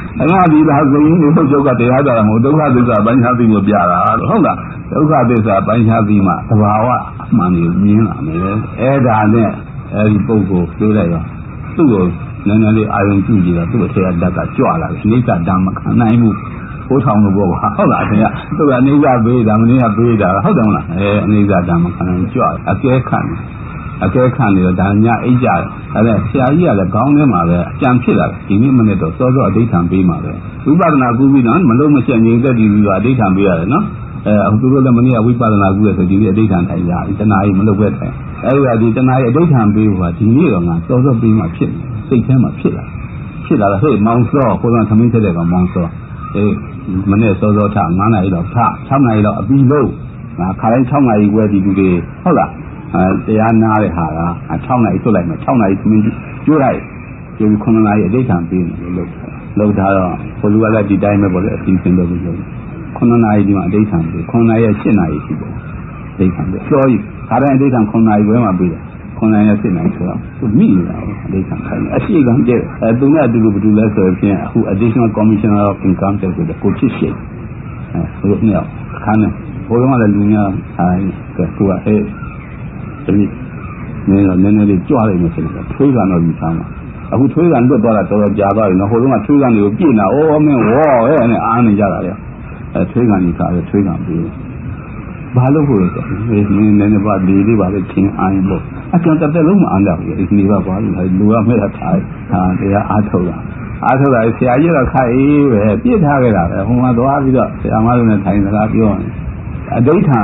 ဒီလားဆိုရင်ဒီဒုက္ခတရားကြတာမဟုတ်ဒုက္ခသစ္စာပိုင်းခြားသိလို့ပြတာဟုတ်လားဒုက္ခသစ္စာပိုင်းခြားသိမှသဘာဝအမှန်ကိုမြင်လာမယ်အဲ့ဒါနဲ့အဲဒီပုဂ္ဂိုလ်ပြောလိုက်ရောသူ့ကိုနည်းနည်းလေးအာရုံပြုကြည့်တော့သူ့အထက်ကဓာတ်ကကြွလာတယ်အိဋ္ဌဓမ္မခံနိုင်မှုဘိုးထောင်လို့ပေါ့ဟုတ်လားအထက်ကသူကအိဋ္ဌပေးတာမင်းကပေးတာဟုတ်တယ်မလားအိဋ္ဌဓမ္မခံနိုင်ကြွအကဲခံနေတော့ဒါညအိတ်ကြတယ်အဲ့ဒါဆရာကြီးကလည်းခေါင်းထဲမှာပဲအကြံဖြစ်လာတယ်ဒီနေ့မနေ့တော့စောစောအဋိဋ္ဌံပေးမှာပဲဝိပဿနာကူပြီးတော့မလုံးမချက်ငြိမ်သက်တည်ပြီးတော့အဋိဋ္ဌံပေးရတယ်နော်သူတို့လည်းမနေ့ကဝိပဿနာကူရဆိုဒီနေ့အဋိဋ္ဌံထိုင်ရတဏှာကြီးမလုပ်ပဲထိုင်အဲ့ဒါဒီတဏှာကြီးအဋိဋ္ဌံပေးဖို့ကဒီနေ့တော့ငါစောစောပေးမှဖြစ်စိတ်ထဲမှာဖြစ်လာဟဲ့မောင်စောခေါ်တော့သမင်းဆက်တဲ့ကမောင်စောမနေ့စောစောထ9နာရီလောက်ထ6နာရီလောက်အပြီးလို့ငါခါတိုင်း6နာရီဝဲဒီလူတွေဟုတ်လားတရားနာတဲ့ဟာက6နာရီသွတ်လိုက်မယ်6နာရီသမင်းကျိုးလိုက်ကျိုး9နာရီအဋိဋ္ဌံပေးမယ်လို့လုပ်ထားတော့ဘလူကလည်းဒီတိုင်းပဲပေါ့လေအစီအစဉ်လုပ်ပြီးလုပ်9နာရီဒီမှာအဋိဋ္ဌံပေး9နာရီ7နာရီရှိတယ်အဋိဋ္ဌံပေးပြောကြီးခါတိုင်းအဋိဋ္ဌံ9နာရီဝဲမှာပေးတယ်9နာရီ7နာရီဆိုတော့သူမိနေတာအဋိဋ္ဌံခိုင်းတယ်အရှိကံတဲ့သူနဲ့အတူတူဘယ်သူလဲဆိုရင်အခု additional commissioner of income tax ဆိုတဲ့ကိုချစ်ရှိဟိုနှစ်ယောက်ခန်းနဲ့ဘိုးတော်ကလည်းလူများသူကဒီနည်းနည်းလေးကြွားလိုက်မယ်ဆိုတော့ထွေးကန်တော့ယူထားမှာအခုထွေးကန်လွတ်သွားတာတော်တော်ကြာသွားပြီနော်ဟိုတုန်းကထွေးကန်တွေကိုပြည့်နေတာမင်းဝေါ်နဲ့အားနေကြတာလေထွေးကန်ယူထားတယ်ထွေးကန်ပြီးဘာလို့ဖို့လဲဆိုနည်းပါဒီလေးပါလေချင်းအိုင်းလို့အကျဉ်းတက်လုံးမအားတော့ဘူးဒီကဘာလို့လူကမဲ့တာတရားအားထုတ်တာဆရာကြီးကခိုက်ပဲပြစ်ထားခဲ့တာပဲဟိုမှာသွားပြီးတော့ဆရာမတို့နဲ့ထိုင်စကားပြောတယ်အဋိဋ္ဌံ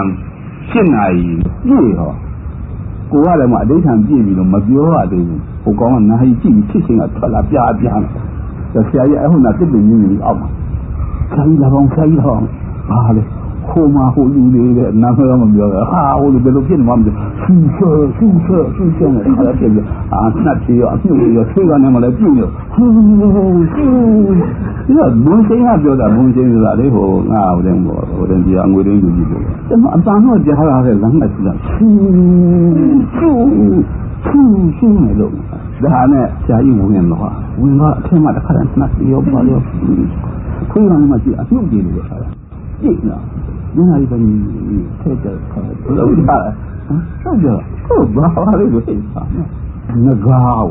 7နာရီပြည့်ဟောကိုကလည်းမအဋိဋ္ဌံပြည့်ပြီးတော့မပြောရသေးဘူးဟိုကောင်ကနာရီကြည့်ပြီးဖြစ်ချင်းကထွက်လာပြားနေဆရာကြီးအခုနာတစ်ပင်ကြီးကြီးအောက်မှာခါကြီးလာပေါင်းဘာလဲခိုးမဟိုယူနေတဲ့နာမည်တော့မပြောရဟာဟိုလိုဘယ်လိုဖြစ်နေမှမသိဆူဆဲနဲ့ခါပြည့်ပြီးနှက်ချီရောအပြုတ်ရောဆွေးကနေမှလည်းပြုတ်ရောဒီကဘုံချင်းကပြောတာဘုံချင်းဆိုတာလေဟိုငါဟိုတဲ့ဒီအငွေတင်းယူပြီးပြောတယ်အပန်းတော့ကြားရတဲ့လမ်းနဲ့ဆိုတာဆူနေလို့ဒါနဲ့ဆရာကြီးဝင်တော့အထက်မှာတစ်ခါတည်းနှက်ချီရောပါရောခွေးကနေမှကြည့်အပြုတ်ကြည့်နေတယ်ခါကြည့်နော်ဒီဟာကြီးကထက်ကြလို့ဟုတ်ကြဟုတ်ဘာလို့လဲဆိုတာငကား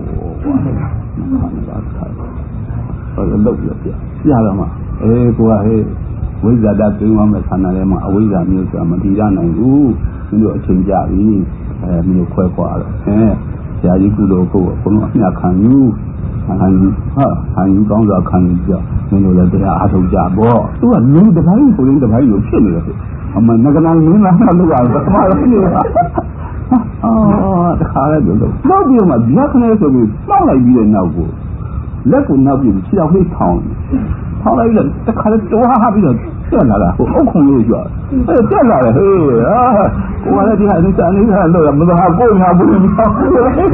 ဟောလို့ပြတော့မှကိုကဝိဇ္ဇာတသိမ်းမှခန္ဓာထဲမှာအဝိဇ္ဇာမျိုးဆိုတာမတည်ရနိုင်ဘူးဒီလိုအထင်ကြပြီမျိုးခွဲခွာတော့ဆရာကြီးကုလို့ကိုဘုံအမြခံယူခံယူကောင်းစွာခံယူကြမင်းတို့လည်းတရားအားထုတ်ကြပေါ့သူကလူတစ်ပိုင်းကိုဖြစ်နေတယ်အမငကနာမင်းလားလို့ကတော့ဘာလို့လဲတခါလဲလို့နောက်ပြီးမှဗျာခနဲ့ဆိုပြီးတောက်လိုက်ပြီးတဲ့နောက်ကိုလက်ကိုနောက်ပြီးခြေထောက်လေးထောင်းလိုက်လို့တခါလဲတွားပြီးတော့တက်လာတာဟိုအုတ်ခုံလေးကြွတက်လာတယ်ဟေးကိုကလည်းဒီဟာအနိစ္စလို့မသာကိုငါဘူးမကောင်းဘူး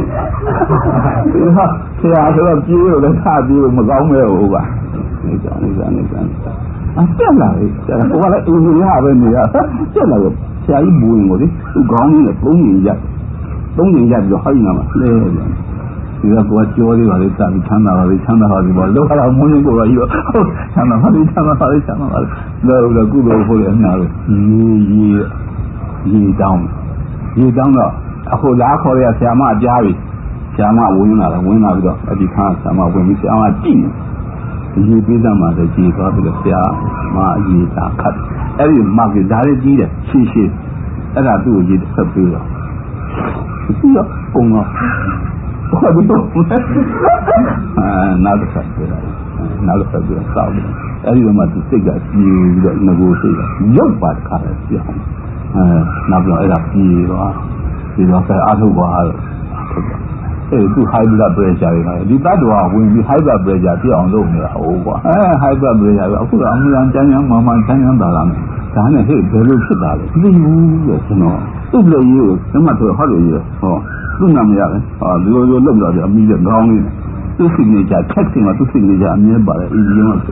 ဆရာဆိုတော့ပြေးလို့လည်းထားပြေးလို့မကောင်းမဲဟုတ်ပါနေကြတက်လာတယ်ဟိုကလည်းအင်းကြီးရပဲနေရတက်လာတော့ဆရာကြီးဘူးရင်ကိုလေသူ့ခေါင်းကြီးနဲ့3ရင်ရက်ပြီးတော့ဟိုင်းနာမှာလဲဒီကကိုကြောလေးပါလေစပြီးချမ်းသာပါလေပေါ့လောကတော့မွန်းရင်ကိုတော့ကြီးတော့ချမ်းသာပါလေလို့ကုလို့ဖို့လည်းအများလို့ရေတောင်းတော့အခုလားခေါ်ရဆရာမကြားပြီဆရာမဝင်လာပြီးတော့အဒီခါဆရာမဝင်ပြီးဆရာမကြည့်ရေပေးစမ်းပါလေကြည်သွားပြီးတော့ဆရာမရေတာခတ်အဲ့ဒီမကဒါလေးကြီးတယ်ရှေ့အဲ့ဒါသူ့ကိုရေဆက်ပြီးတော့ပြီးတော့ပုံတော့ဘာလို့နောက်တစ်ခါပြောတာစောက်တယ်အဲ့ဒီမှာသူစိတ်ကပြေးပြီးတော့ငကိုစိတ်ကရုပ်ပါတစ်ခါလဲပြောင်းနောက်တော့အဲ့ဒါပြေးသွားဆဲအားထုတ်ပါတော့သူ high blood pressure တွေဒီတတ်တော်ဝင်ပြီး high blood pressure ပြအောင်လုပ်နေတာဟုတ်ကွာhigh blood pressure အခုတော့အမှန်တမ်းမှန်ချမ်းသာလာမယ်ဒါနဲ့ဟဲ့ဘယ်လိုဖြစ်တာလဲသိဘူးလို့ကျွန်တော်သူ့လိုရေးကိုကျွန်မတို့ဟောလို့ရေးဟောသူ့နာမရတယ်ဒီလိုလုပ်တော့အမိတဲ့ခေါင်းလေးသူ့စိနေကြခက်တယ်မှာသူ့စိနေကြအမြဲပါတယ်အရင်က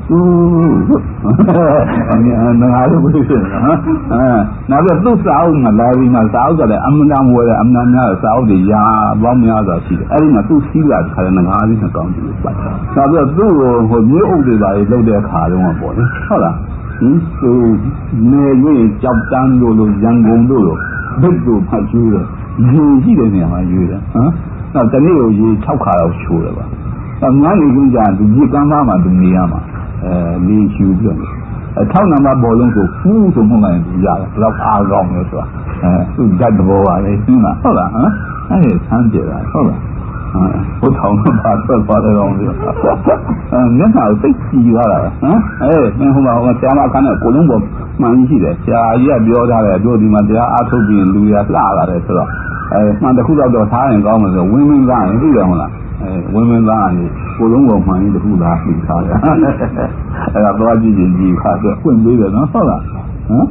ငါတို့ဘယ်လိုဖြစ်လဲနောက်ပြီးသူ့စာအုပ်မှာလာပြီးမှစာအုပ်ကလည်းအမှန်တမ်းဝယ်တယ်အမှန်များစာအုပ်တွေရာပေါင်းများစွာရှိတယ်အဲ့ဒီမှာသူ့စီးလာခါတဲ့ငါးလေးနှစ်ကောင်းကြည့်လို့ပတ်နောက်ပြီးသူ့ကိုမျိုးအုပ်တွေပါလုပ်တဲ့အခါတုန်းကပေါ့လေဟုတ်လားသူနေရွေးကြောက်တန်းလို့ရန်ကုန်လို့ဘိတ်ကိုဖတ်ကျိုးတယ်ရေရှိတဲ့နေရာမှာရွေးတယ်ဟမ်နောက်တနေ့ကိုရေ6ခါတော့ချိုးတယ်ပါငါးနေချင်းကြာသူဒီကမ်းသားမှာသူနေရမှာနေရှူပြီးတော့6နံပါတ်ဘောလုံးဆိုဖူးဆိုမှလည်းရတယ်ဘယ်တော့အားကောင်းလဲဆိုတာသူဓာတ်တော်ပါလေဟုတ်လားဟမ်အဲ့ဆန်းကြတာဟုတ်လားဘုထောင်တော့ပါတော့ပါတယ်တော့မျက်နှာသိကြည့်ရတာဟမ်မင်းဟိုမှာဆရာမအခန်းနဲ့ကိုလုံးပေါ်မှန်ရှိတယ်ဆရာကြီးကပြောထားတယ်တို့ဒီမှာတရားအားထုတ်ပြီးလူရလှလာတယ်ဆိုတော့မှန်တစ်ခုတော့ထားရင်ကောင်းမယ်ဆိုဝင်းဝင်းသားရင်သိတယ်မလားဝင်းဝင်းသားရင်ကိုလုံးပေါ်မှန်ရင်တစ်ခုလားပြီးထားတယ်အဲ့ဒါသွားကြည့်ရင်ဒီခါတော့ပွင့်ပေးတယ်နော်ဟုတ်လားဟမ်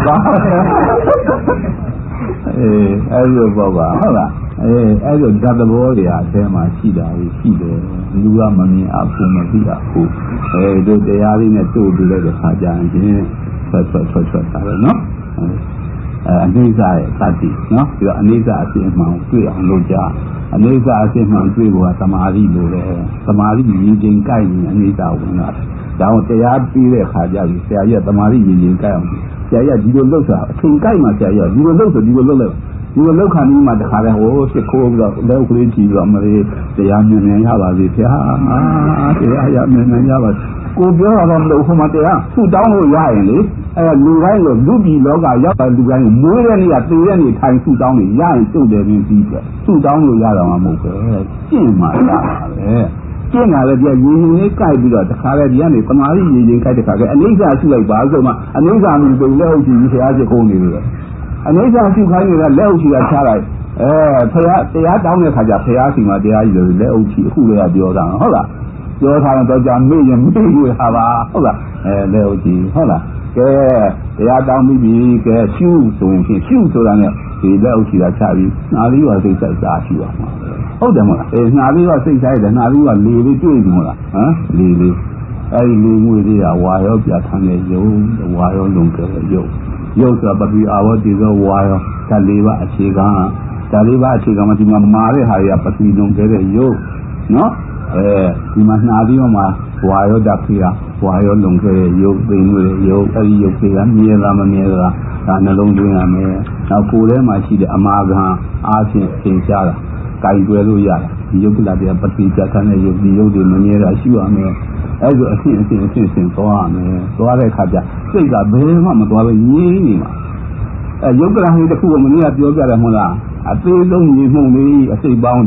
အဲ့လိုပေါ့ပါဟုတ်လားအဲ့လိုဓာတ်သဘောတွေအထဲမှာရှိတာရှိတယ်လူကမမြင်အဖို့မသိတာဟုတ်တို့တရားလေးနဲ့တို့ပြီးလိုက်တဲ့ခါကျရင်ထွက်တာလေနော်အနိစ္စရဲ့သတ္တိနော်ပြီးတော့အနိစ္စအဖြစ်မှန်တွေ့အောင်လုပ်ကြအနိစ္စအဖြစ်မှန်တွေ့ဖို့ကသမာဓိလိုတယ်သမာဓိရည်ချင်းကိုက်ရင်အနိစ္စဝင်လာတယ်ဒါအောင်တရားပြီးတဲ့ခါကျပြီဆရာကြီးကသမာဓိရည်ချင်းကိုက်အောင်ဆရာကြီးကဒီလိုလုပ်တာအချိန်ကိုက်မှဆရာကြီးကဒီလိုလုပ်ဆိုဒီလိုလုပ်လိုက်ဒီလိုလောက်ခံပြီးမှတခါလဲဟိုစစ်ခိုးပြီးတော့လောက်ကလေးကြည့်ပြီးတော့မလေးတရားမြင်မြင်ရပါစေဗျာတရားရမြင်မြင်ရပါကိုပြောတာတော့မလို့ဟိုမှာတရားဆူတောင်းလို့ရရင်လေအဲ့လူတိုင်းလို့လူပြည်လောကရောက်တဲ့လူတိုင်းမွေးတဲ့နေ့ကတည်တဲ့နေ့ထိုင်ဆူတောင်းနေရရင်ကျုပ်တယ်ပြီးပြီးတယ်ဆူတောင်းလို့ရတော့မှမဟုတ်ပဲကျင့်မှရတာပဲကျင့်တာလည်းပြရင်းရင်းလေးကြိုက်ပြီးတော့တခါလဲဒီကနေသမာဓိရင်းရင်းကြိုက်တဲ့ခါကအနိစ္စရှိလိုက်ပါဆိုမှအနိစ္စမျိုးဆိုလက်ဟုတ်ကြည့်ဆရာကြီးခုံးနေတယ်အနိစ္စရှုခိုင်းနေတာလက်အုပ်ကြီးကချလိုက်ဖရာတရားတောင်းတဲ့ခါကျဖရာစီမှာတရားကြီးလို့လက်အုပ်ကြီးအခုလည်းပြောတာဟုတ်လားပြောထားတော့ကြာမေ့ရင်မေ့ရတာပါဟုတ်လားလက်အုပ်ကြီးဟုတ်လားကဲတရားတောင်းပြီးပြီကဲရှုဆိုရင်ရှုဆိုတာနဲ့ဒီလက်အုပ်ကြီးကချပြီးနာပြီးတော့စိတ်ဆက်စားရှိပါမှာဟုတ်တယ်မဟုတ်လားနာပြီးတော့စိတ်ဆိုင်တယ်နာပြီးတော့လေလေးတွေ့ပြီမဟုတ်လားလေလေးအဲ့ဒီလေငွေလေးကဝါရောပြထမ်းတဲ့ယုံဝါရောလုံတဲ့ယုံရုပ်ဆိုတာပထဝီအာဘောတိသောဝါရောဓာတ်၄ပါးအခြေခံဓာတ်၄ပါးအခြေခံမှာဒီမှာမာတဲ့ဟာတွေကပထဝီလုံးခဲ့တဲ့ရုပ်နော်ဒီမှာနှာပြီးတော့မှဝါရောဓာတ်ကြီးကဝါရောလုံခဲ့တဲ့ရုပ်သိနေတဲ့ရုပ်အဲဒီရုပ်တွေကမြဲလားမမြဲလားဒါနှလုံးသွင်းရမယ်နောက်ကိုယ်ထဲမှာရှိတဲ့အမာခံအားဖြင့်သင်ရှားတာကြိုင်တွယ်လို့ရတယ်ဒီရုပ်ကလာတဲ့ပထဝီပြဋ္ဌာန်းတဲ့ရုပ်ဒီရုပ်တွေမမြဲတာရှိရမယ်အဲ့ဒါအဖြစ်သွားရမယ်သွားတဲ့အခါကျစိတ်ကဘယ်မှမသွားပဲငြိမ်းနေမှာရုပ်ကလာဟိတစ်ခုကမင်းကပြောပြတယ်မဟုတ်လားအသေးဆုံးညီမှုလေးအစိတ်ပေါင်း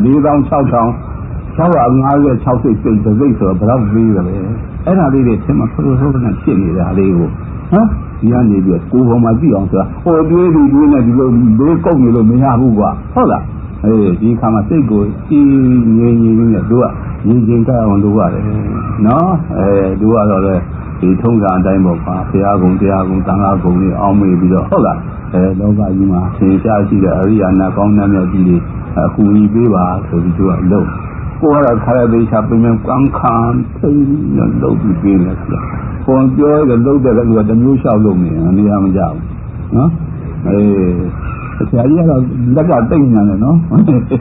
4656စိတ်စိတ်ဆိုတော့ဘယ်တော့ပြီးရလဲအဲ့ဒါလေးတွေသင်မှာဖရိုးနဲ့ဖြစ်နေတာလေးကိုဒီကနေပြီးကိုယ်ပေါ်မှာကြည့်အောင်ဆိုတာဟိုတွေးနဲ့ဒီလိုဘေးကုတ်နေလို့မရဘူးကွာဟုတ်လားဒီခါမှာစိတ်ကိုကြည်ငြိမ်နဲ့တို့ကငြိမ်ကြအောင်လုပ်ရတယ်နော်တို့ကတော့လေဒီထုံးစံအတိုင်းပေါ့ကွာဘုရားကုံတရားကုံသံဃာကုံတွေအောင်းမေးပြီးတော့ဟုတ်လားလောကကြီးမှာသင်ရှားရှိတဲ့အရိယာနာကောင်းတဲ့မြတ်ကြီးတွေအခုကြီးပေးပါဆိုပြီးတို့ကလုပ်ကိုယ်ကတော့ခါရသေးချပြင်ကန်းခံသိနေလုပ်ပြီးပေးတယ်ဆိုတော့ကိုယ်ပြောရလုပ်တဲ့လူကတမျိုးလျှောက်လုပ်နေရမကြဘူးနော်ဆရာကြီးကတော့လက်ကတိတ်နေတယ်နော်လက်တိတ်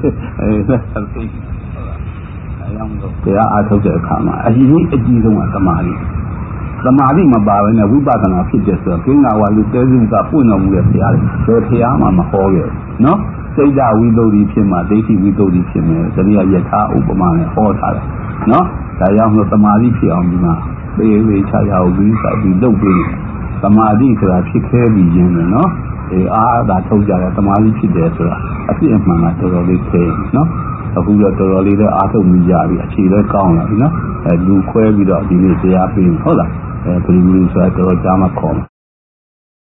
အကြောင်းလို့တရားအားထုတ်တဲ့အခါမှာအကြီးဆုံးကသမာဓိမပါဘဲနဲ့ဝိပဿနာဖြစ်တဲ့ဆိုတော့ကိငါဝါလူတဲစုကပွင့်တော်မူတဲ့ဘုရားတွေဘယ်ဘုရားမှမဟောခဲ့နော်စိတ်ဓာဝိသုဒ္ဓိဖြစ်မှာဒိဋ္ဌိဝိသုဒ္ဓိဖြစ်မယ်တနည်းယထာဥပမာနဲ့ဟောထားတယ်နော်ဒါကြောင့်မို့သမာဓိဖြစ်အောင်ဒီမှာပေးချရအောင်ပြီးစိုက်ပြီးလုပ်ပြီးသမာဓိဆိုတာဖြစ်ခဲ့ပြီးရင်းတယ်နော်အားသာထုတ်ကြတယ်သမာဓိဖြစ်တယ်ဆိုတာအပြည့်အမှန်ကတော်တော်လေးသိနော်အခုတော့တော်တော်လေးလည်းအားထုတ်မိကြပြီအခြေလည်းကောင်းလာပြီနော်လူခွဲပြီးတော့ဒီနေ့တရားပြီးဟုတ်လားဘယ်လိုလဲဆိုတော့တော်တော်ကြားမှခေါ်